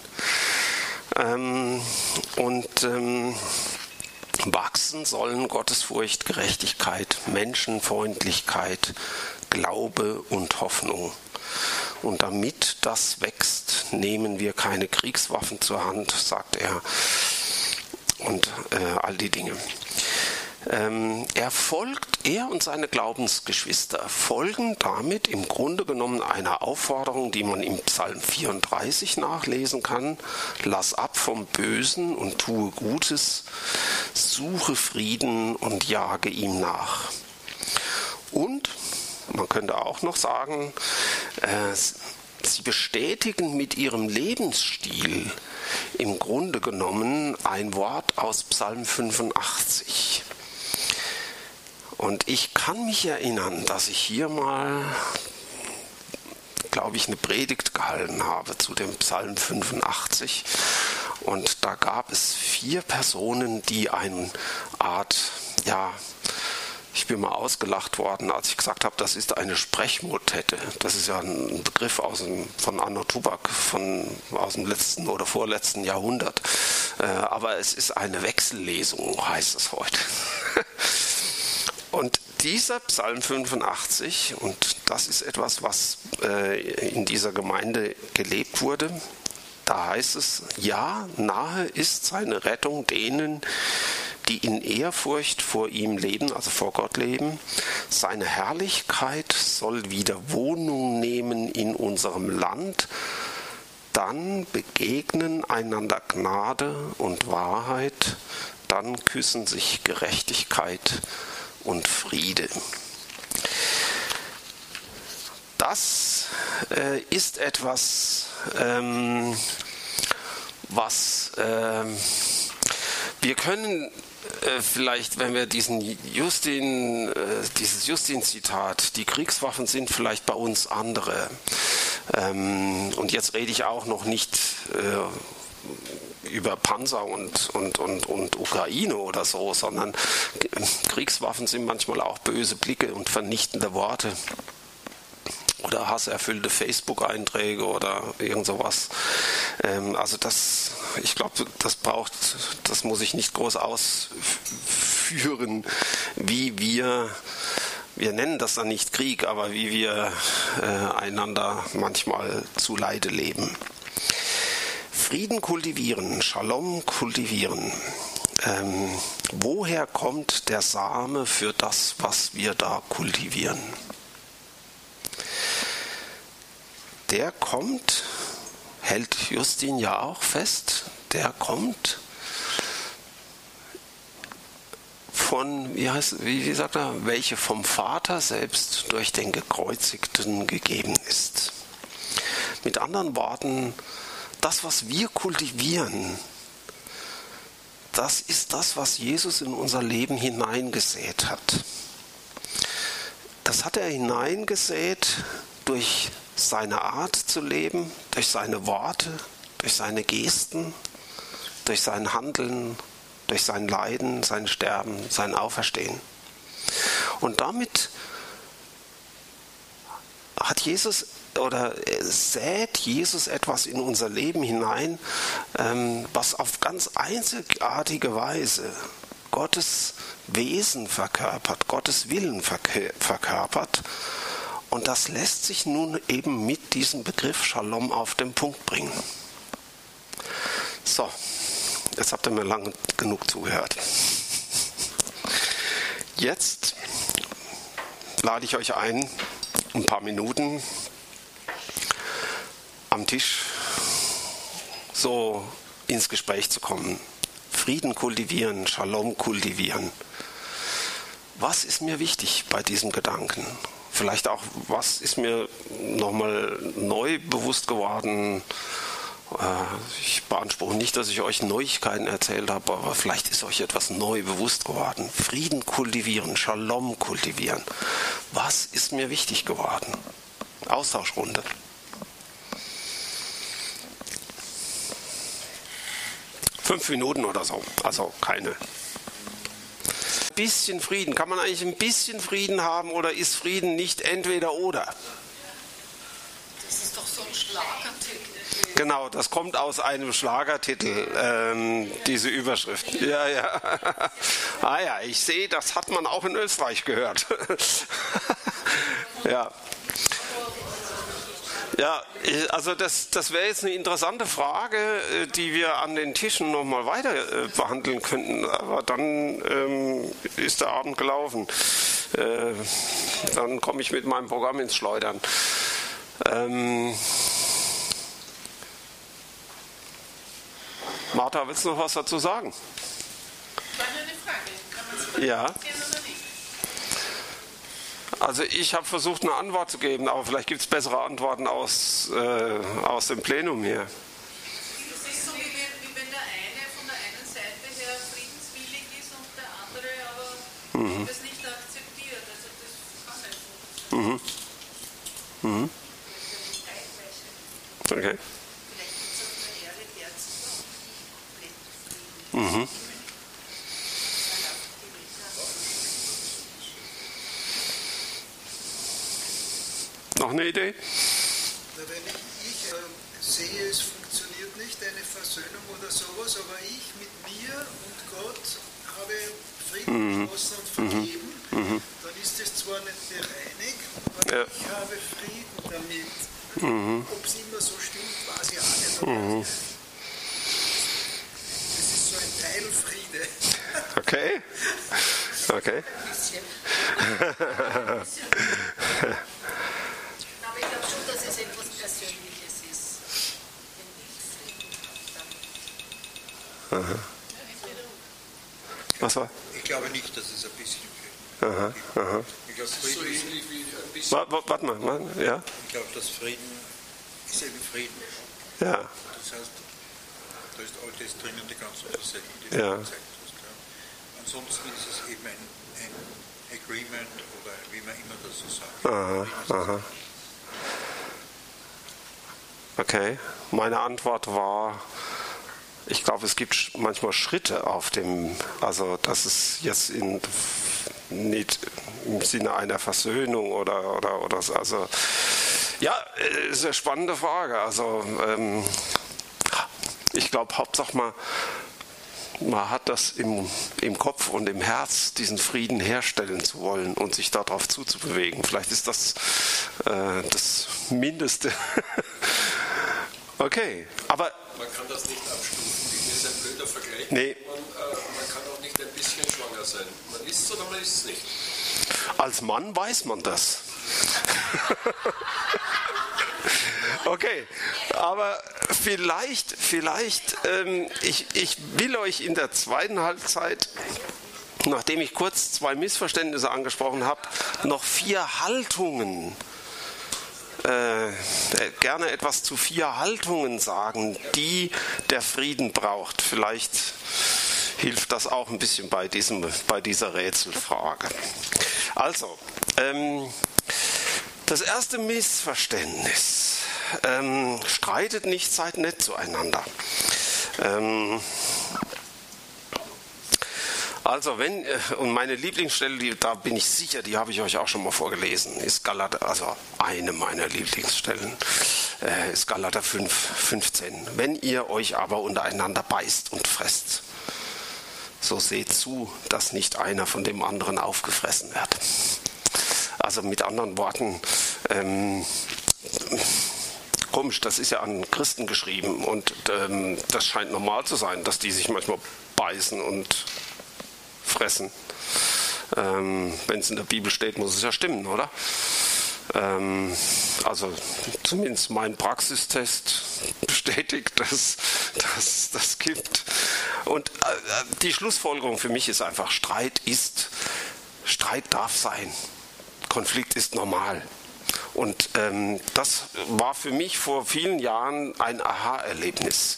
wachsen sollen Gottesfurcht, Gerechtigkeit, Menschenfreundlichkeit, Glaube und Hoffnung. Und damit das wächst, nehmen wir keine Kriegswaffen zur Hand, sagt er, und all die Dinge. Er und seine Glaubensgeschwister folgen damit im Grunde genommen einer Aufforderung, die man im Psalm 34 nachlesen kann. Lass ab vom Bösen und tue Gutes, suche Frieden und jage ihm nach. Und man könnte auch noch sagen, sie bestätigen mit ihrem Lebensstil im Grunde genommen ein Wort aus Psalm 85. Und ich kann mich erinnern, dass ich hier mal, glaube ich, eine Predigt gehalten habe zu dem Psalm 85. Und da gab es 4 Personen, die eine Art, Ich bin mal ausgelacht worden, als ich gesagt habe, das ist eine Sprechmotette. Das ist ja ein Begriff von Arno Tubak aus dem letzten oder vorletzten Jahrhundert. Aber es ist eine Wechsellesung, heißt es heute. Und dieser Psalm 85, und das ist etwas, was in dieser Gemeinde gelebt wurde, da heißt es, ja, nahe ist seine Rettung denen, die in Ehrfurcht vor ihm leben, also vor Gott leben. Seine Herrlichkeit soll wieder Wohnung nehmen in unserem Land. Dann begegnen einander Gnade und Wahrheit. Dann küssen sich Gerechtigkeit und Friede. Das ist etwas, was wir können vielleicht, wenn wir dieses Justin-Zitat, die Kriegswaffen sind vielleicht bei uns andere. Und jetzt rede ich auch noch nicht über Panzer und Ukraine oder so, sondern Kriegswaffen sind manchmal auch böse Blicke und vernichtende Worte. Oder hasserfüllte Facebook-Einträge oder irgend sowas. Also ich glaube, das muss ich nicht groß ausführen, wie wir nennen das dann nicht Krieg, aber wie wir einander manchmal zu Leide leben. Frieden kultivieren, Shalom kultivieren. Woher kommt der Same für das, was wir da kultivieren? Der kommt, hält Justin ja auch fest, der kommt von, wie sagt er, welche vom Vater selbst durch den Gekreuzigten gegeben ist. Mit anderen Worten, das, was wir kultivieren, das ist das, was Jesus in unser Leben hineingesät hat. Das hat er hineingesät durch seine Art zu leben, durch seine Worte, durch seine Gesten, durch sein Handeln, durch sein Leiden, sein Sterben, sein Auferstehen. Und damit sät Jesus etwas in unser Leben hinein, was auf ganz einzigartige Weise Gottes Wesen verkörpert, Gottes Willen verkörpert. Und das lässt sich nun eben mit diesem Begriff Shalom auf den Punkt bringen. So, jetzt habt ihr mir lang genug zugehört. Jetzt lade ich euch ein, ein paar Minuten am Tisch so ins Gespräch zu kommen. Frieden kultivieren, Shalom kultivieren. Was ist mir wichtig bei diesem Gedanken? Vielleicht auch, was ist mir nochmal neu bewusst geworden? Ich beanspruche nicht, dass ich euch Neuigkeiten erzählt habe, aber vielleicht ist euch etwas neu bewusst geworden. Frieden kultivieren, Shalom kultivieren. Was ist mir wichtig geworden? Austauschrunde. Fünf Minuten oder so, also keine. Bisschen Frieden. Kann man eigentlich ein bisschen Frieden haben oder ist Frieden nicht entweder oder? Das ist doch so ein Schlagertitel. Genau, das kommt aus einem Schlagertitel, diese Überschrift. Ja, ja. Ah ja, ich sehe, das hat man auch in Österreich gehört. Ja. Ja, also das wäre jetzt eine interessante Frage, die wir an den Tischen nochmal weiter behandeln könnten, aber dann ist der Abend gelaufen. Dann komme ich mit meinem Programm ins Schleudern. Martha, willst du noch was dazu sagen? War nur eine Frage. Kann man es ja. oder nicht? Also ich habe versucht, eine Antwort zu geben, aber vielleicht gibt es bessere Antworten aus dem Plenum hier. Es ist so, wie wenn der eine von der einen Seite her friedenswillig ist und der andere aber das nicht akzeptiert. Also das kann nicht funktionieren. Okay. Vielleicht gibt es auf der Erde derzeit kompletten Frieden. noch eine Idee? Na, wenn ich sehe, es funktioniert nicht, eine Versöhnung oder sowas, aber ich mit mir und Gott habe Frieden geschlossen und vergeben, dann ist es zwar nicht bereinigt, aber ich habe Frieden damit. Ob es immer so stimmt, weiß ich auch nicht. Das ist so ein Teilfriede. Okay. Okay. Aber ich glaube schon, dass es etwas Persönliches ist. Wenn ich Frieden habe, dann. Was war? Ich glaube nicht, dass es ein bisschen Aha. Ich glaube, Frieden ist Wie ein bisschen. Warte mal, ja? Ich glaube, dass Frieden ist eben Frieden. Ja. Das heißt, da ist all das drinnen, die ganzen Facetten, die Ja. du gezeigt hast. Ja. Ansonsten ist es eben ein Agreement oder wie man immer das so sagt. Aha. Okay. Meine Antwort war, ich glaube, es gibt manchmal Schritte auf dem, also das ist jetzt nicht im Sinne einer Versöhnung oder so. Also ja, ist eine spannende Frage. Also ich glaube, Hauptsache man hat das im Kopf und im Herz, diesen Frieden herstellen zu wollen und sich darauf zuzubewegen. Vielleicht ist das das Mindeste. Okay, aber Man kann das nicht abstufen. Das ist ein blöder Vergleich. Nee. Man kann auch nicht ein bisschen schwanger sein. Man ist es oder man ist es nicht. als Mann weiß man das. Okay, aber vielleicht ich will euch in der zweiten Halbzeit, nachdem ich kurz 2 Missverständnisse angesprochen habe, noch 4 Haltungen, gerne etwas zu 4 Haltungen sagen, die der Frieden braucht. Vielleicht hilft das auch ein bisschen bei dieser Rätselfrage. Also, das erste Missverständnis. Streitet nicht, seid nett zueinander. Also und meine Lieblingsstelle, da bin ich sicher, die habe ich euch auch schon mal vorgelesen, ist Galater, also eine meiner Lieblingsstellen, ist Galater 5,15. Wenn ihr euch aber untereinander beißt und fresst, so seht zu, dass nicht einer von dem anderen aufgefressen wird. Also mit anderen Worten, komisch, das ist ja an Christen geschrieben und das scheint normal zu sein, dass die sich manchmal beißen und fressen. Wenn es in der Bibel steht, muss es ja stimmen, oder? Also zumindest mein Praxistest bestätigt, dass das gibt. Und die Schlussfolgerung für mich ist einfach, Streit darf sein. Konflikt ist normal. Und das war für mich vor vielen Jahren ein Aha-Erlebnis.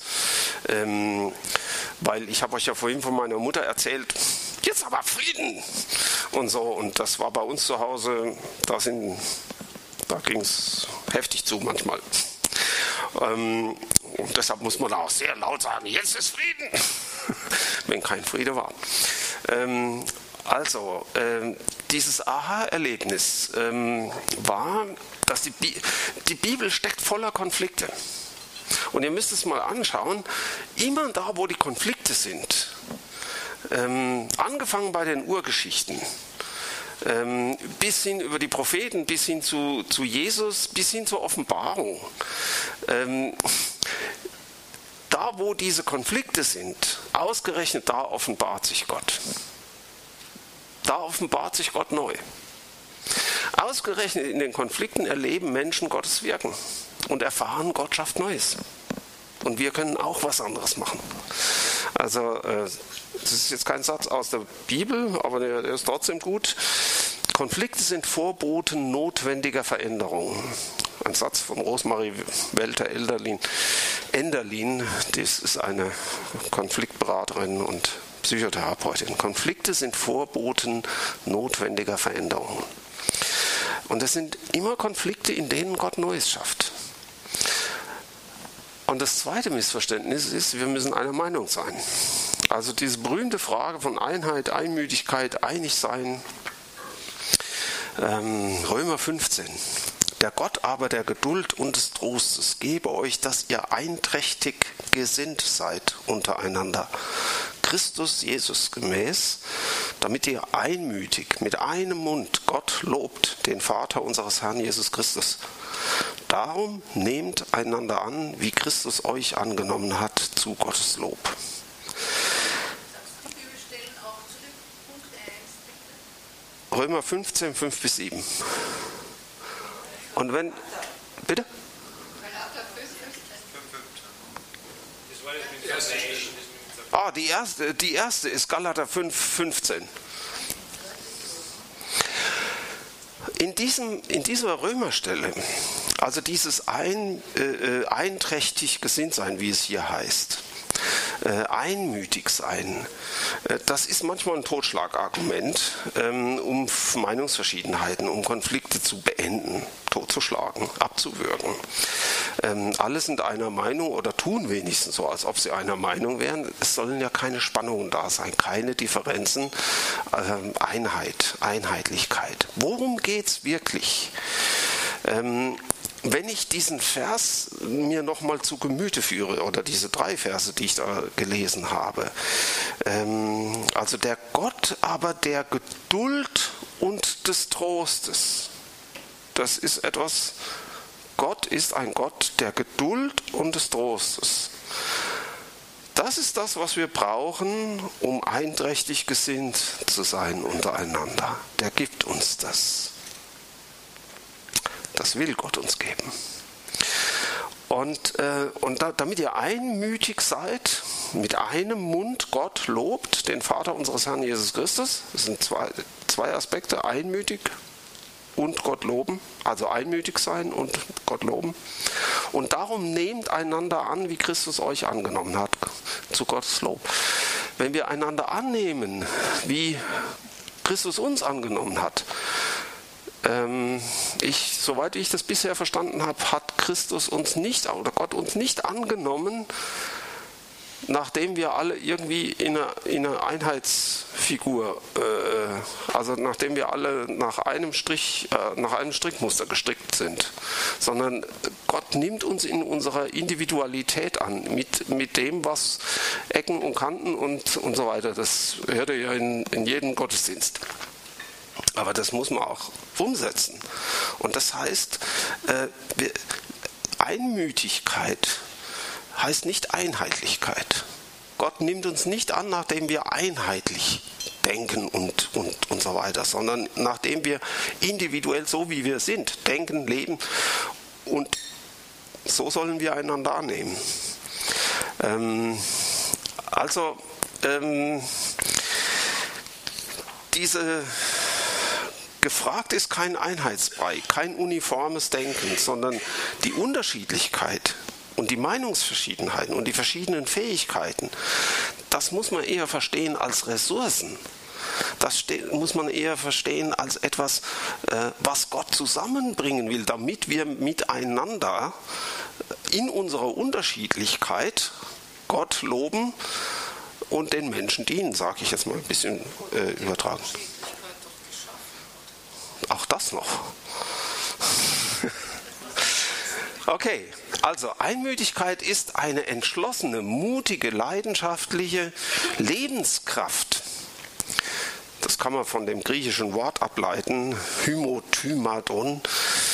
Weil ich habe euch ja vorhin von meiner Mutter erzählt, jetzt aber Frieden und so. Und das war bei uns zu Hause, da ging es heftig zu manchmal. Und deshalb muss man auch sehr laut sagen, jetzt ist Frieden, wenn kein Friede war. Also, dieses Aha-Erlebnis war, dass die Bibel steckt voller Konflikte. Und ihr müsst es mal anschauen, immer da, wo die Konflikte sind, angefangen bei den Urgeschichten, bis hin über die Propheten, bis hin zu Jesus, bis hin zur Offenbarung. Da, wo diese Konflikte sind, ausgerechnet da offenbart sich Gott. Da offenbart sich Gott neu. Ausgerechnet in den Konflikten erleben Menschen Gottes Wirken und erfahren, Gott schafft Neues. Und wir können auch was anderes machen. Also, das ist jetzt kein Satz aus der Bibel, aber der ist trotzdem gut. Konflikte sind Vorboten notwendiger Veränderungen. Ein Satz von Rosemarie Welter-Enderlin. Das ist eine Konfliktberaterin und Psychotherapeutin. Konflikte sind Vorboten notwendiger Veränderungen. Und es sind immer Konflikte, in denen Gott Neues schafft. Und das zweite Missverständnis ist, wir müssen einer Meinung sein. Also diese berühmte Frage von Einheit, Einmütigkeit, einig sein. Römer 15. Der Gott aber der Geduld und des Trostes gebe euch, dass ihr einträchtig gesinnt seid untereinander, Christus Jesus gemäß, damit ihr einmütig mit einem Mund Gott lobt, den Vater unseres Herrn Jesus Christus. Darum nehmt einander an, wie Christus euch angenommen hat, zu Gottes Lob. Römer 15, 5-7. Und wenn, bitte? Die erste ist Galater 5, 15. In dieser Römerstelle, also dieses einträchtig gesinnt sein, wie es hier heißt, einmütig sein, das ist manchmal ein Totschlagargument, um Meinungsverschiedenheiten, um Konflikte zu beenden, totzuschlagen, abzuwürgen. Alle sind einer Meinung oder tun wenigstens so, als ob sie einer Meinung wären. Es sollen ja keine Spannungen da sein, keine Differenzen, Einheitlichkeit. Worum geht es wirklich? Wenn ich diesen Vers mir nochmal zu Gemüte führe, oder diese 3 Verse, die ich da gelesen habe, also der Gott aber der Geduld und des Trostes, das ist etwas, Gott ist ein Gott der Geduld und des Trostes. Das ist das, was wir brauchen, um einträchtig gesinnt zu sein untereinander. Der gibt uns das. Das will Gott uns geben. Und damit ihr einmütig seid, mit einem Mund Gott lobt, den Vater unseres Herrn Jesus Christus. Das sind zwei Aspekte, einmütig und Gott loben. Also einmütig sein und Gott loben. Und darum nehmt einander an, wie Christus euch angenommen hat, zu Gottes Lob. Wenn wir einander annehmen, wie Christus uns angenommen hat, soweit ich das bisher verstanden habe, hat Christus uns nicht, oder Gott uns nicht angenommen, nachdem wir alle irgendwie in einer Einheitsfigur, also nachdem wir alle nach einem Strickmuster gestrickt sind, sondern Gott nimmt uns in unserer Individualität an, mit dem, was Ecken und Kanten und so weiter. Das hört ihr ja in jedem Gottesdienst. Aber das muss man auch umsetzen. Und das heißt, Einmütigkeit heißt nicht Einheitlichkeit. Gott nimmt uns nicht an, nachdem wir einheitlich denken und so weiter, sondern nachdem wir individuell, so wie wir sind, denken, leben, und so sollen wir einander annehmen. Gefragt ist kein Einheitsbrei, kein uniformes Denken, sondern die Unterschiedlichkeit und die Meinungsverschiedenheiten und die verschiedenen Fähigkeiten. Das muss man eher verstehen als Ressourcen. Das muss man eher verstehen als etwas, was Gott zusammenbringen will, damit wir miteinander in unserer Unterschiedlichkeit Gott loben und den Menschen dienen, sage ich jetzt mal ein bisschen übertragen. Auch das noch. Okay, also Einmütigkeit ist eine entschlossene, mutige, leidenschaftliche Lebenskraft. Das kann man von dem griechischen Wort ableiten, Hymotymadon.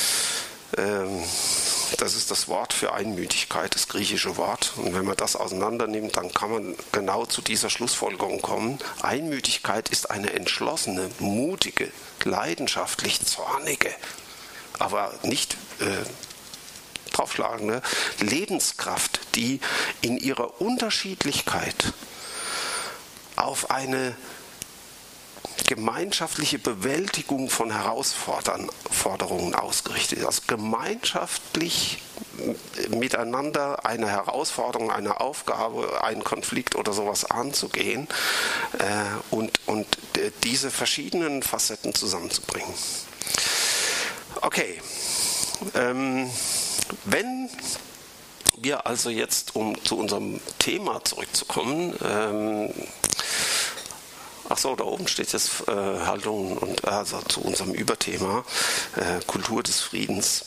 Das ist das Wort für Einmütigkeit, das griechische Wort. Und wenn man das auseinander nimmt, dann kann man genau zu dieser Schlussfolgerung kommen. Einmütigkeit ist eine entschlossene, mutige, leidenschaftlich zornige, aber nicht draufschlagende Lebenskraft, die in ihrer Unterschiedlichkeit auf eine gemeinschaftliche Bewältigung von Herausforderungen ausgerichtet ist. Also gemeinschaftlich miteinander eine Herausforderung, eine Aufgabe, einen Konflikt oder sowas anzugehen und diese verschiedenen Facetten zusammenzubringen. Okay, wenn wir also jetzt, um zu unserem Thema zurückzukommen, Ach so, da oben steht jetzt Haltung und also zu unserem Überthema Kultur des Friedens.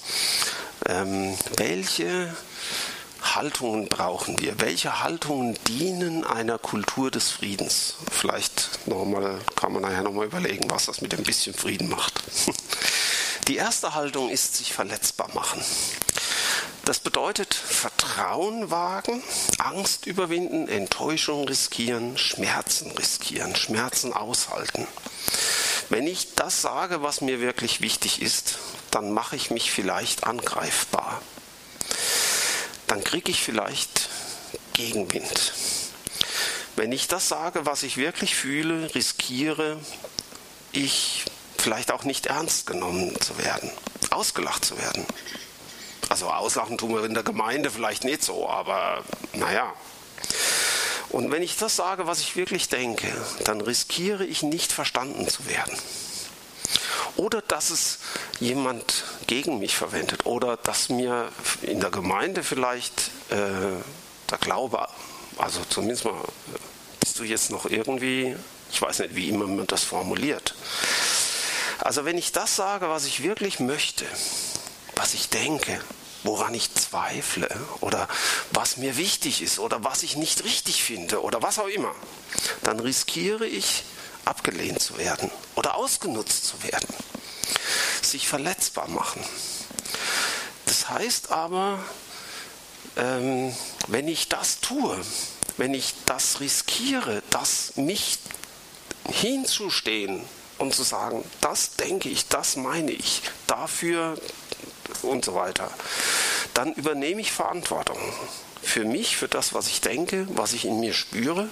Welche Haltungen brauchen wir? Welche Haltungen dienen einer Kultur des Friedens? Vielleicht kann man nachher nochmal überlegen, was das mit dem bisschen Frieden macht. Die erste Haltung ist sich verletzbar machen. Das bedeutet Vertrauen wagen, Angst überwinden, Enttäuschung riskieren, Schmerzen aushalten. Wenn ich das sage, was mir wirklich wichtig ist, dann mache ich mich vielleicht angreifbar. Dann kriege ich vielleicht Gegenwind. Wenn ich das sage, was ich wirklich fühle, riskiere ich vielleicht auch nicht ernst genommen zu werden, ausgelacht zu werden. Also auslachen tun wir in der Gemeinde vielleicht nicht so, aber naja. Und wenn ich das sage, was ich wirklich denke, dann riskiere ich nicht verstanden zu werden. Oder dass es jemand gegen mich verwendet. Oder dass mir in der Gemeinde vielleicht der Glaube, also zumindest mal, bist du jetzt noch irgendwie, ich weiß nicht, wie immer man das formuliert. Also wenn ich das sage, was ich wirklich möchte, was ich denke, woran ich zweifle oder was mir wichtig ist oder was ich nicht richtig finde oder was auch immer, dann riskiere ich, abgelehnt zu werden oder ausgenutzt zu werden. Sich verletzbar machen. Das heißt aber, wenn ich das tue, wenn ich das riskiere, mich hinzustehen und zu sagen, das denke ich, das meine ich, dafür und so weiter, dann übernehme ich Verantwortung für mich, für das, was ich denke, was ich in mir spüre,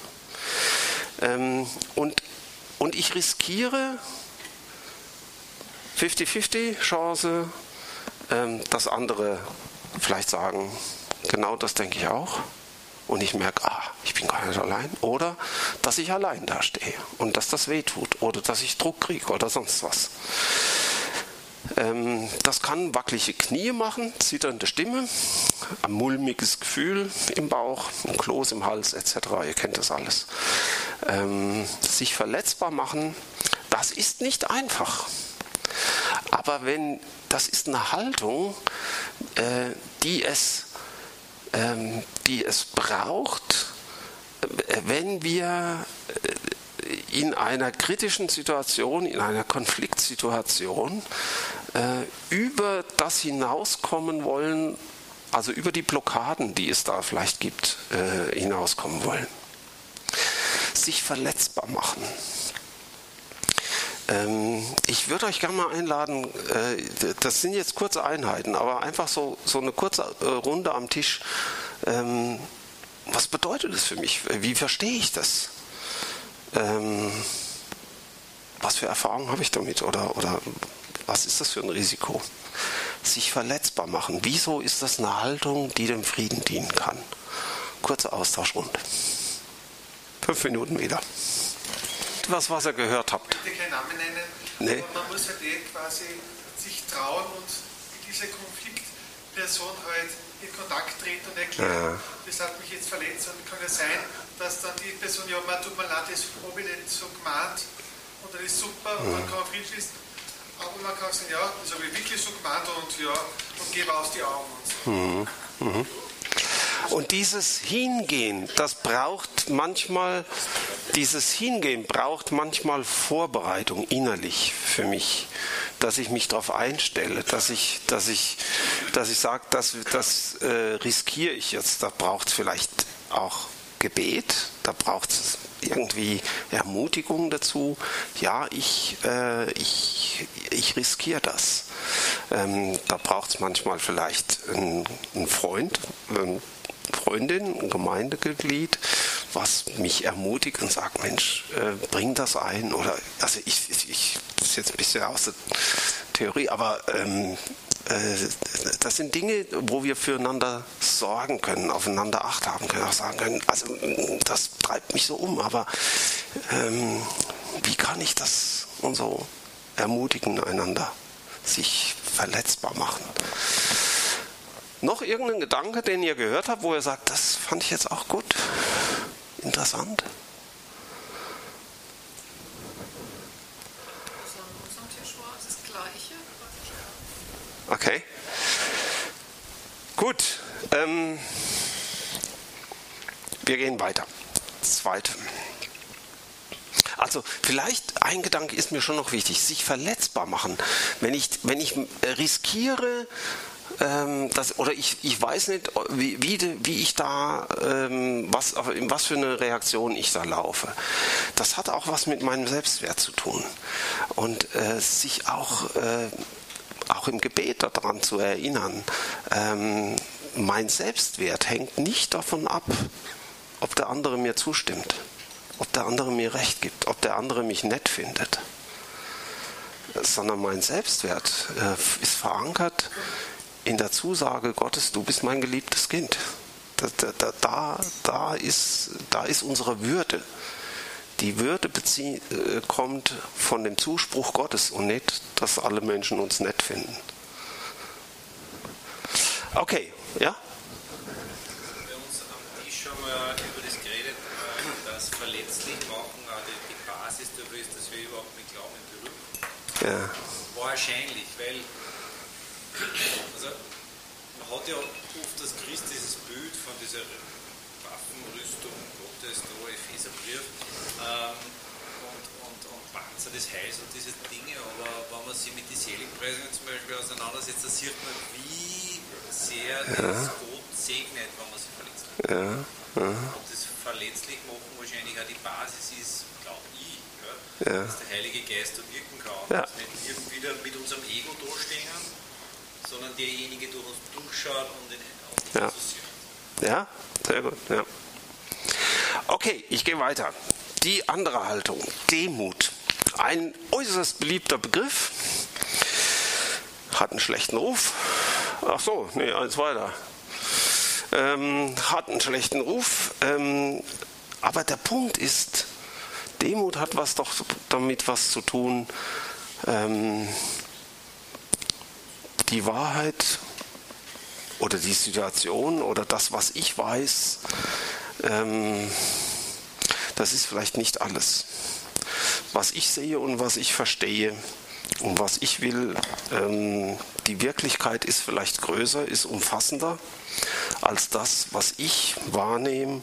und ich riskiere 50-50 Chance, dass andere vielleicht sagen, genau das denke ich auch, und ich merke, ich bin gar nicht allein, oder dass ich allein dastehe und dass das weh tut oder dass ich Druck kriege oder sonst was. Das kann wackelige Knie machen, zitternde Stimme, ein mulmiges Gefühl im Bauch, ein Kloß im Hals etc. Ihr kennt das alles. Sich verletzbar machen, das ist nicht einfach. Aber das ist eine Haltung, die es braucht, wenn wir in einer kritischen Situation, in einer Konfliktsituation über das hinauskommen wollen, also über die Blockaden, die es da vielleicht gibt, hinauskommen wollen. Sich verletzbar machen. Ich würde euch gerne mal einladen, das sind jetzt kurze Einheiten, aber einfach so eine kurze Runde am Tisch. Was bedeutet das für mich? Wie verstehe ich das? Was für Erfahrungen habe ich damit? Oder was ist das für ein Risiko? Sich verletzbar machen. Wieso ist das eine Haltung, die dem Frieden dienen kann? Kurze Austauschrunde. 5 Minuten wieder. Was ihr gehört habt. Ich möchte keinen Namen nennen, nee. Aber man muss halt quasi sich trauen und mit dieser Konfliktperson halt in Kontakt treten und erklären, das hat mich jetzt verletzt, und kann ja sein, dass dann die Person, ja, man tut mir leid, das habe ich nicht so gemeint und dann ist super und man kann Frieden schließen, aber man kann sagen, ja, das habe ich wirklich so gemeint und ja, und gebe aus die Augen und so. Und dieses Hingehen, dieses Hingehen braucht manchmal Vorbereitung innerlich für mich, dass ich mich darauf einstelle, dass ich sage, das riskiere ich jetzt. Da braucht es vielleicht auch Gebet, da braucht es irgendwie Ermutigung dazu. Ja, ich riskiere das. Da braucht es manchmal vielleicht einen Freund, Freundin, ein Gemeindeglied, was mich ermutigt und sagt, Mensch, bring das ein. Oder, also das ist jetzt ein bisschen aus der Theorie, aber das sind Dinge, wo wir füreinander sorgen können, aufeinander Acht haben können, auch sagen können, also das treibt mich so um, aber wie kann ich das und so ermutigen einander, sich verletzbar machen. Noch irgendein Gedanke, den ihr gehört habt, wo ihr sagt, das fand ich jetzt auch gut, interessant? Okay. Gut. Wir gehen weiter. Zweite. Also vielleicht ein Gedanke ist mir schon noch wichtig, sich verletzbar machen. Wenn ich riskiere, ich weiß nicht, wie ich da, in was für eine Reaktion ich da laufe. Das hat auch was mit meinem Selbstwert zu tun. Und sich auch im Gebet daran zu erinnern, mein Selbstwert hängt nicht davon ab, ob der andere mir zustimmt, ob der andere mir recht gibt, ob der andere mich nett findet. Sondern mein Selbstwert ist verankert in der Zusage Gottes, du bist mein geliebtes Kind. Da ist unsere Würde. Die Würde kommt von dem Zuspruch Gottes und nicht, dass alle Menschen uns nett finden. Okay, ja? Wir haben uns am Tisch schon mal über das geredet, dass verletzlich machen auch die Basis dafür ist, dass wir überhaupt mit Glauben in Berührung kommen. Ja. Wahrscheinlich, weil man hat ja oft das Christ dieses Bild von dieser Waffenrüstung Gottes, da Epheserbrief und Panzer des Heils und diese Dinge, aber wenn man sich mit den Seligpreisungen zum Beispiel auseinandersetzt, da sieht man, wie sehr das Gott segnet, wenn man sich verletzt hat. Und das verletzlich machen wahrscheinlich auch die Basis ist, glaube ich, dass der Heilige Geist da wirken kann. Dass nicht irgendwie wieder mit unserem Ego dastehen, sondern derjenige durch uns durchschaut und den Ja, sehr gut. Ja. Okay, ich gehe weiter. Die andere Haltung, Demut. Ein äußerst beliebter Begriff, hat einen schlechten Ruf. Ach so, nee, eins weiter. Hat einen schlechten Ruf, aber der Punkt ist, Demut hat damit was zu tun, die Wahrheit oder die Situation oder das, was ich weiß, das ist vielleicht nicht alles. Was ich sehe und was ich verstehe und was ich will, die Wirklichkeit ist vielleicht größer, ist umfassender als das, was ich wahrnehme.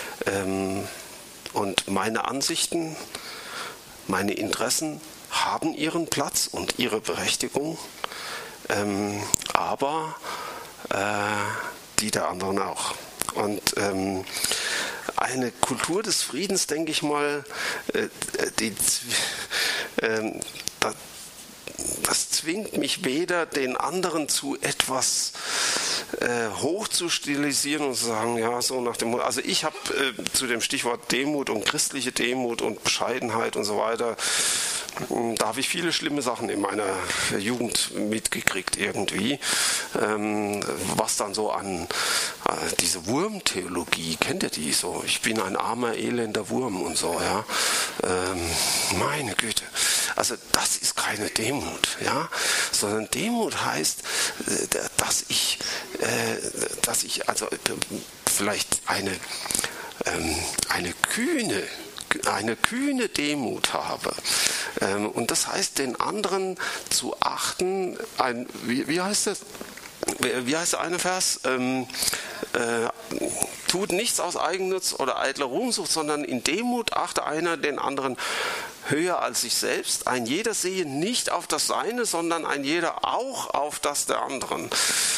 Und meine Ansichten, meine Interessen haben ihren Platz und ihre Berechtigung, aber die der anderen auch. Und eine Kultur des Friedens, denke ich mal, das zwingt mich weder, den anderen zu etwas hoch zu stilisieren und zu sagen, ja, so nach dem, also ich habe zu dem Stichwort Demut und christliche Demut und Bescheidenheit und so weiter, da habe ich viele schlimme Sachen in meiner Jugend mitgekriegt irgendwie, was dann so an diese Wurmtheologie, kennt ihr die so? Ich bin ein armer, elender Wurm und so, ja. Meine Güte. Also das ist keine Demut, ja, sondern Demut heißt, dass ich also vielleicht eine kühne Demut habe. Und das heißt, den anderen zu achten, wie heißt das? Wie heißt der eine Vers? Tut nichts aus Eigennutz oder eitler Ruhmsucht, sondern in Demut achte einer den anderen höher als sich selbst. Ein jeder sehe nicht auf das Seine, sondern ein jeder auch auf das der anderen.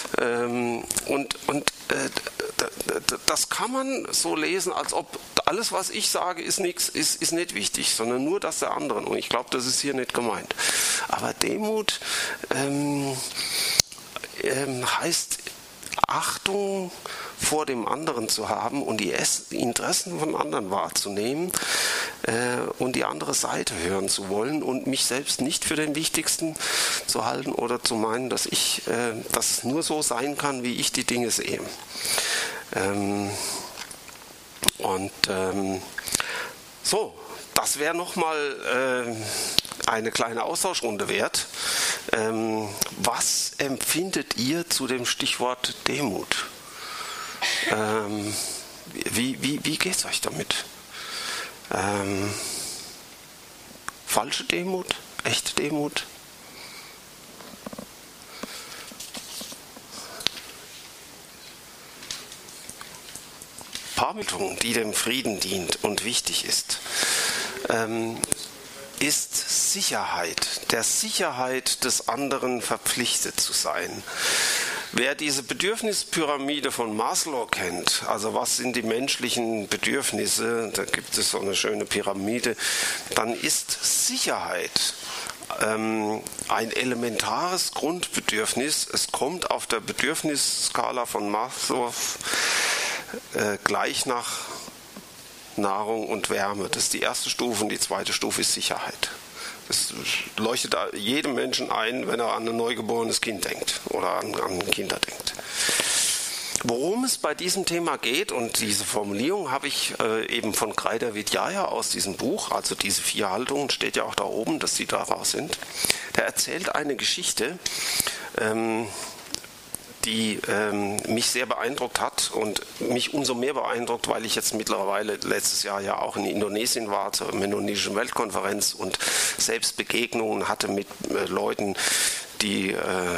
Das kann man so lesen, als ob alles, was ich sage, ist nicht wichtig, sondern nur das der anderen. Und ich glaube, das ist hier nicht gemeint. Aber Demut heißt Achtung vor dem anderen zu haben und die Interessen von anderen wahrzunehmen und die andere Seite hören zu wollen und mich selbst nicht für den Wichtigsten zu halten oder zu meinen, dass es nur so sein kann, wie ich die Dinge sehe. So, das wäre nochmal eine kleine Austauschrunde wert. Was empfindet ihr zu dem Stichwort Demut? Wie geht es euch damit? Falsche Demut? Echte Demut? Paarmittlung, die dem Frieden dient und wichtig ist, ist Sicherheit, der Sicherheit des anderen verpflichtet zu sein. Wer diese Bedürfnispyramide von Maslow kennt, also was sind die menschlichen Bedürfnisse, da gibt es so eine schöne Pyramide, dann ist Sicherheit ein elementares Grundbedürfnis. Es kommt auf der Bedürfnisskala von Maslow gleich nach Nahrung und Wärme. Das ist die erste Stufe und die zweite Stufe ist Sicherheit. Das leuchtet jedem Menschen ein, wenn er an ein neugeborenes Kind denkt oder an Kinder denkt. Worum es bei diesem Thema geht, und diese Formulierung habe ich eben von Kreider Vidyaja aus diesem Buch, also diese 4 Haltungen, steht ja auch da oben, dass sie daraus sind. Der erzählt eine Geschichte, die mich sehr beeindruckt hat und mich umso mehr beeindruckt, weil ich jetzt mittlerweile letztes Jahr ja auch in Indonesien war, zur Mennonitischen Weltkonferenz und selbst Begegnungen hatte mit Leuten, die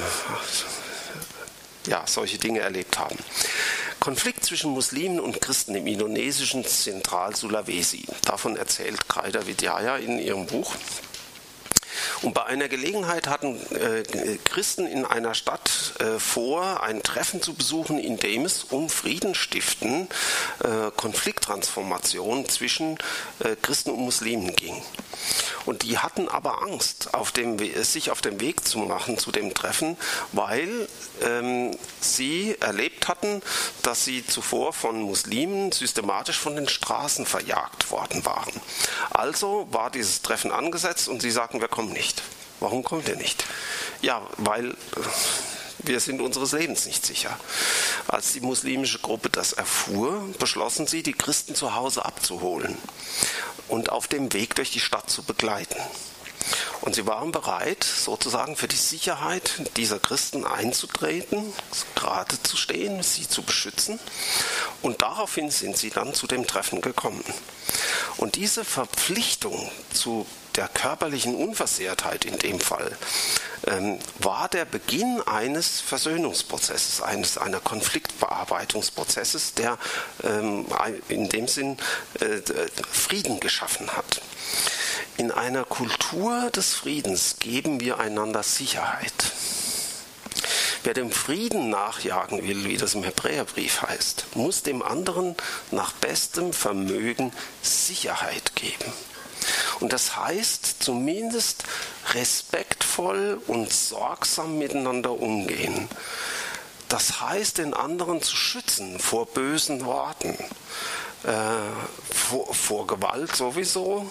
solche Dinge erlebt haben. Konflikt zwischen Muslimen und Christen im indonesischen Zentral-Sulawesi. Davon erzählt Kreider Vidyaja in ihrem Buch. Und bei einer Gelegenheit hatten Christen in einer Stadt vor, ein Treffen zu besuchen, in dem es um Frieden stiften, Konflikttransformation zwischen Christen und Muslimen ging. Und die hatten aber Angst, sich auf den Weg zu machen zu dem Treffen, weil sie erlebt hatten, dass sie zuvor von Muslimen systematisch von den Straßen verjagt worden waren. Also war dieses Treffen angesetzt und sie sagten, wir kommen nicht. Warum kommt ihr nicht? Ja, weil wir sind unseres Lebens nicht sicher. Als die muslimische Gruppe das erfuhr, beschlossen sie, die Christen zu Hause abzuholen und auf dem Weg durch die Stadt zu begleiten. Und sie waren bereit, sozusagen für die Sicherheit dieser Christen einzutreten, gerade zu stehen, sie zu beschützen. Und daraufhin sind sie dann zu dem Treffen gekommen. Und diese Verpflichtung zu der körperlichen Unversehrtheit in dem Fall war der Beginn eines Versöhnungsprozesses, einer Konfliktbearbeitungsprozesses, der in dem Sinn Frieden geschaffen hat. In einer Kultur des Friedens geben wir einander Sicherheit. Wer dem Frieden nachjagen will, wie das im Hebräerbrief heißt, muss dem anderen nach bestem Vermögen Sicherheit geben. Und das heißt zumindest respektvoll und sorgsam miteinander umgehen. Das heißt, den anderen zu schützen vor bösen Worten, vor Gewalt sowieso.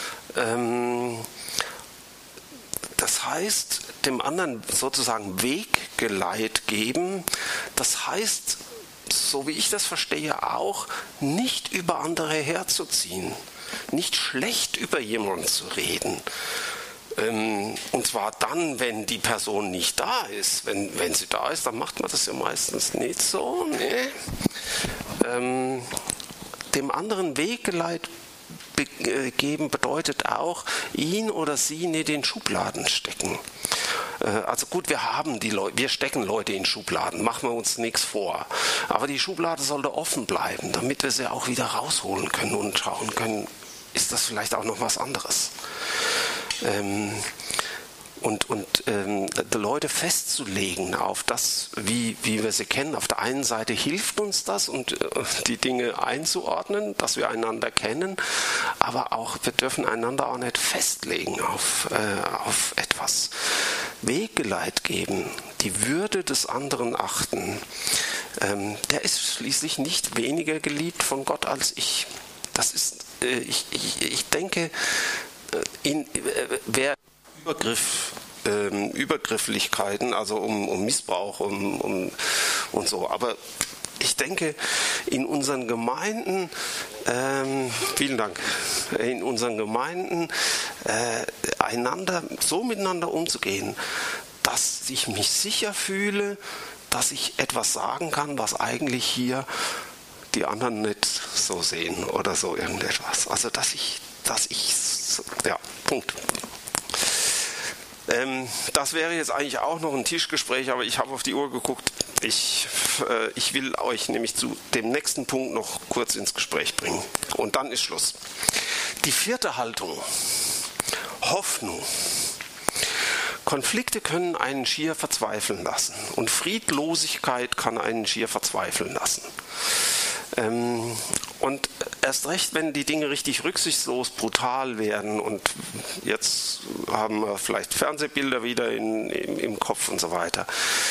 Das heißt, dem anderen sozusagen Weggeleit geben. Das heißt, so wie ich das verstehe, auch nicht über andere herzuziehen, nicht schlecht über jemanden zu reden. Und zwar dann, wenn die Person nicht da ist. Wenn sie da ist, dann macht man das ja meistens nicht so. Nee. Dem anderen Weggeleit geben bedeutet auch, ihn oder sie nicht in Schubladen stecken. Also gut, wir stecken Leute in Schubladen, machen wir uns nichts vor. Aber die Schublade sollte offen bleiben, damit wir sie auch wieder rausholen können und schauen können, ist das vielleicht auch noch was anderes. Die Leute festzulegen auf das, wie wir sie kennen. Auf der einen Seite hilft uns das, und die Dinge einzuordnen, dass wir einander kennen, aber auch, wir dürfen einander auch nicht festlegen auf etwas. Weggeleit geben, die Würde des anderen achten. Der ist schließlich nicht weniger geliebt von Gott als ich. Das ist, ich denke, wer Übergrifflichkeiten, also um Missbrauch und so. Aber ich denke, in unseren Gemeinden, vielen Dank, in unseren Gemeinden so miteinander umzugehen, dass ich mich sicher fühle, dass ich etwas sagen kann, was eigentlich hier die anderen nicht so sehen oder so irgendetwas. Also ja, Punkt. Das wäre jetzt eigentlich auch noch ein Tischgespräch, aber ich habe auf die Uhr geguckt. Ich will euch nämlich zu dem nächsten Punkt noch kurz ins Gespräch bringen. Und dann ist Schluss. Die vierte Haltung. Hoffnung. Konflikte können einen schier verzweifeln lassen. Und Friedlosigkeit kann einen schier verzweifeln lassen. Und erst recht, wenn die Dinge richtig rücksichtslos, brutal werden und jetzt haben wir vielleicht Fernsehbilder wieder im Kopf und so weiter.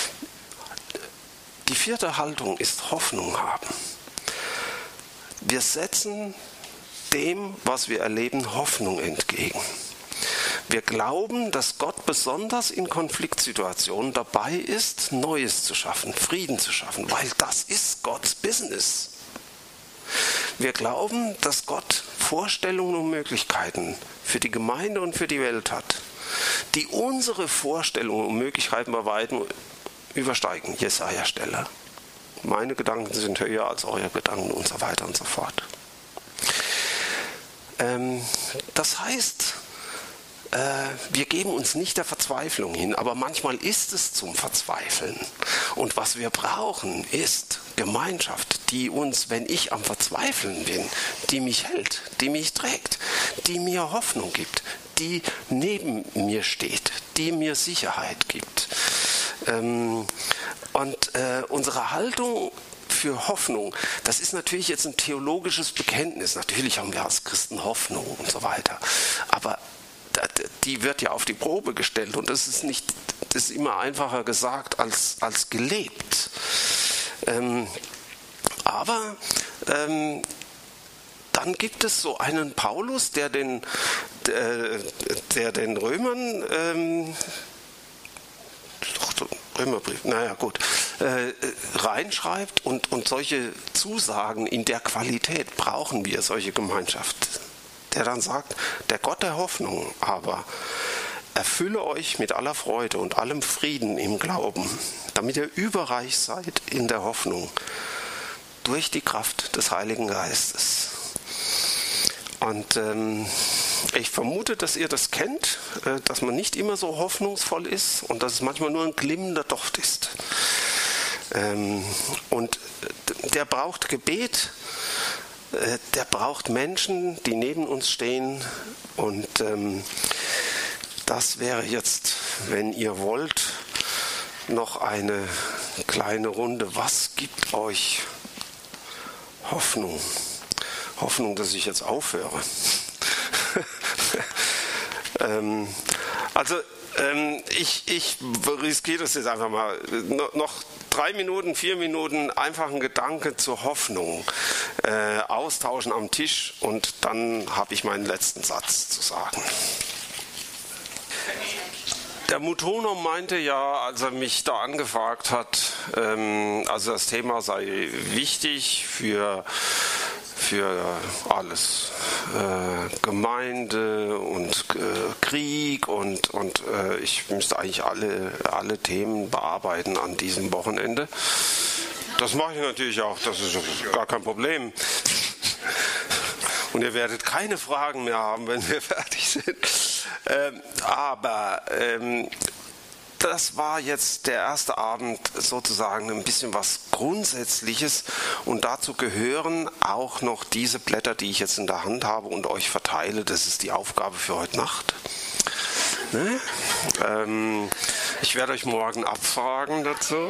Die vierte Haltung ist Hoffnung haben. Wir setzen dem, was wir erleben, Hoffnung entgegen. Wir glauben, dass Gott besonders in Konfliktsituationen dabei ist, Neues zu schaffen, Frieden zu schaffen, weil das ist Gottes Business. Wir glauben, dass Gott Vorstellungen und Möglichkeiten für die Gemeinde und für die Welt hat, die unsere Vorstellungen und Möglichkeiten bei weitem übersteigen. Jesaja-Stelle. Meine Gedanken sind höher als eure Gedanken und so weiter und so fort. Das heißt, wir geben uns nicht der Verzweiflung hin, aber manchmal ist es zum Verzweifeln. Und was wir brauchen, ist Gemeinschaft, die uns, wenn ich am Verzweifeln bin, die mich hält, die mich trägt, die mir Hoffnung gibt, die neben mir steht, die mir Sicherheit gibt. Unsere Haltung für Hoffnung, das ist natürlich jetzt ein theologisches Bekenntnis. Natürlich haben wir als Christen Hoffnung und so weiter. Aber die wird ja auf die Probe gestellt und das ist immer einfacher gesagt als gelebt. Aber dann gibt es so einen Paulus, der den Römern Römerbrief, reinschreibt und solche Zusagen in der Qualität brauchen wir, solche Gemeinschaft. Der dann sagt, der Gott der Hoffnung aber erfülle euch mit aller Freude und allem Frieden im Glauben, damit ihr überreich seid in der Hoffnung durch die Kraft des Heiligen Geistes. Und ich vermute, dass ihr das kennt, dass man nicht immer so hoffnungsvoll ist und dass es manchmal nur ein glimmender Docht ist. Und der braucht Gebet, der braucht Menschen, die neben uns stehen. Und das wäre jetzt, wenn ihr wollt, noch eine kleine Runde. Was gibt euch Hoffnung? Hoffnung, dass ich jetzt aufhöre. Ich riskiere das jetzt einfach mal. Noch 3 Minuten, 4 Minuten, einfach ein Gedanke zur Hoffnung austauschen am Tisch und dann habe ich meinen letzten Satz zu sagen. Der Mutono meinte ja, als er mich da angefragt hat, also das Thema sei wichtig für alles, Gemeinde und Krieg und ich müsste eigentlich alle Themen bearbeiten an diesem Wochenende. Das mache ich natürlich auch, das ist gar kein Problem. Und ihr werdet keine Fragen mehr haben, wenn wir fertig sind. Aber das war jetzt der erste Abend sozusagen ein bisschen was Grundsätzliches und dazu gehören auch noch diese Blätter, die ich jetzt in der Hand habe und euch verteile. Das ist die Aufgabe für heute Nacht. Ne? Ich werde euch morgen abfragen dazu.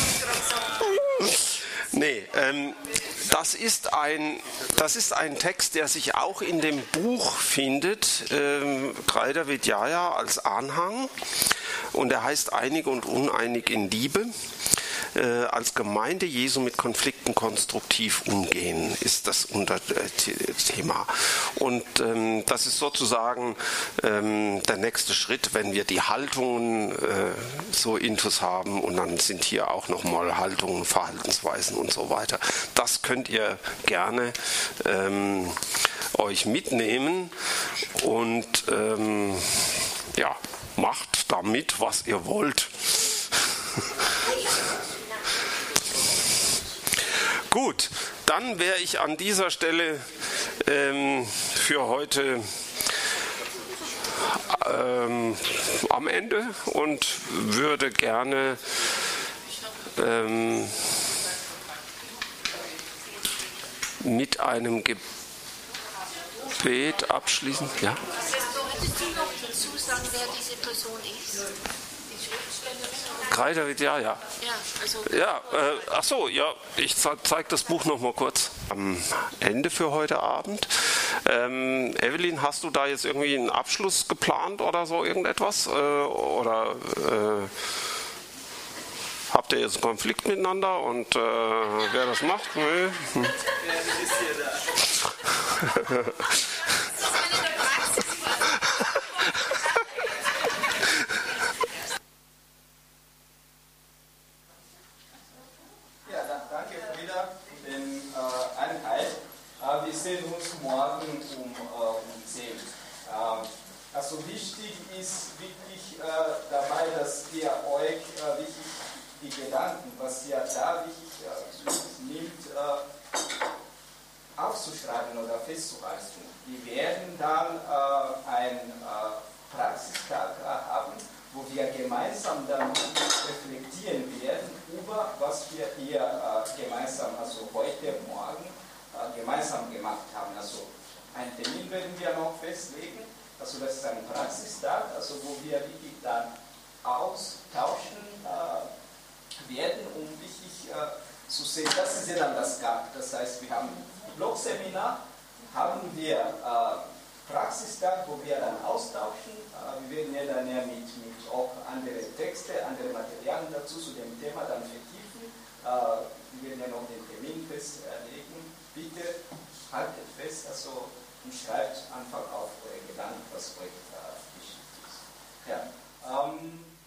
Nee, das ist ein Text, der sich auch in dem Buch findet, Kreider Vidyaya als Anhang. Und er heißt Einig und Uneinig in Liebe. Als Gemeinde Jesu mit Konflikten konstruktiv umgehen, ist das Unterthema. Und das ist sozusagen der nächste Schritt, wenn wir die Haltungen so intus haben. Und dann sind hier auch nochmal Haltungen, Verhaltensweisen und so weiter. Das könnt ihr gerne euch mitnehmen und macht damit, was ihr wollt. Gut, dann wäre ich an dieser Stelle für heute am Ende und würde gerne mit einem Gebet abschließen. Ja? Könntest du noch dazu sagen, wer diese Person ist? Die Schriftstellerin? Kreiderit, ja. Ja, also Ja, ach so, ja, ich zeige das Buch noch mal kurz. Am Ende für heute Abend. Evelyn, hast du da jetzt irgendwie einen Abschluss geplant oder so irgendetwas? Oder habt ihr jetzt einen Konflikt miteinander und wer das macht? Nö. Hm. Ja, danke Frieda für den Einheit. Wir sehen uns morgen um 10. Also wichtig ist wirklich dabei, dass ihr euch wirklich die Gedanken, was ihr da wirklich nimmt, aufzuschreiben oder festzuhalten. Wir werden dann einen Praxistag haben, wo wir gemeinsam dann reflektieren werden über was wir hier gemeinsam, also heute Morgen, gemeinsam gemacht haben. Also einen Termin werden wir noch festlegen, also das ist ein Praxistag, also wo wir wirklich dann austauschen werden, um wirklich zu sehen, das ist ja dann das GAP. Das heißt, wir haben Blogseminar, haben wir Praxistag, wo wir dann austauschen. Wir werden ja dann ja mit auch andere Texte, andere Materialien dazu zu dem Thema dann vertiefen. Wir werden ja noch den Termin festlegen. Bitte haltet fest, also und schreibt einfach auf eure Gedanken, was euch wichtig ist. Ja.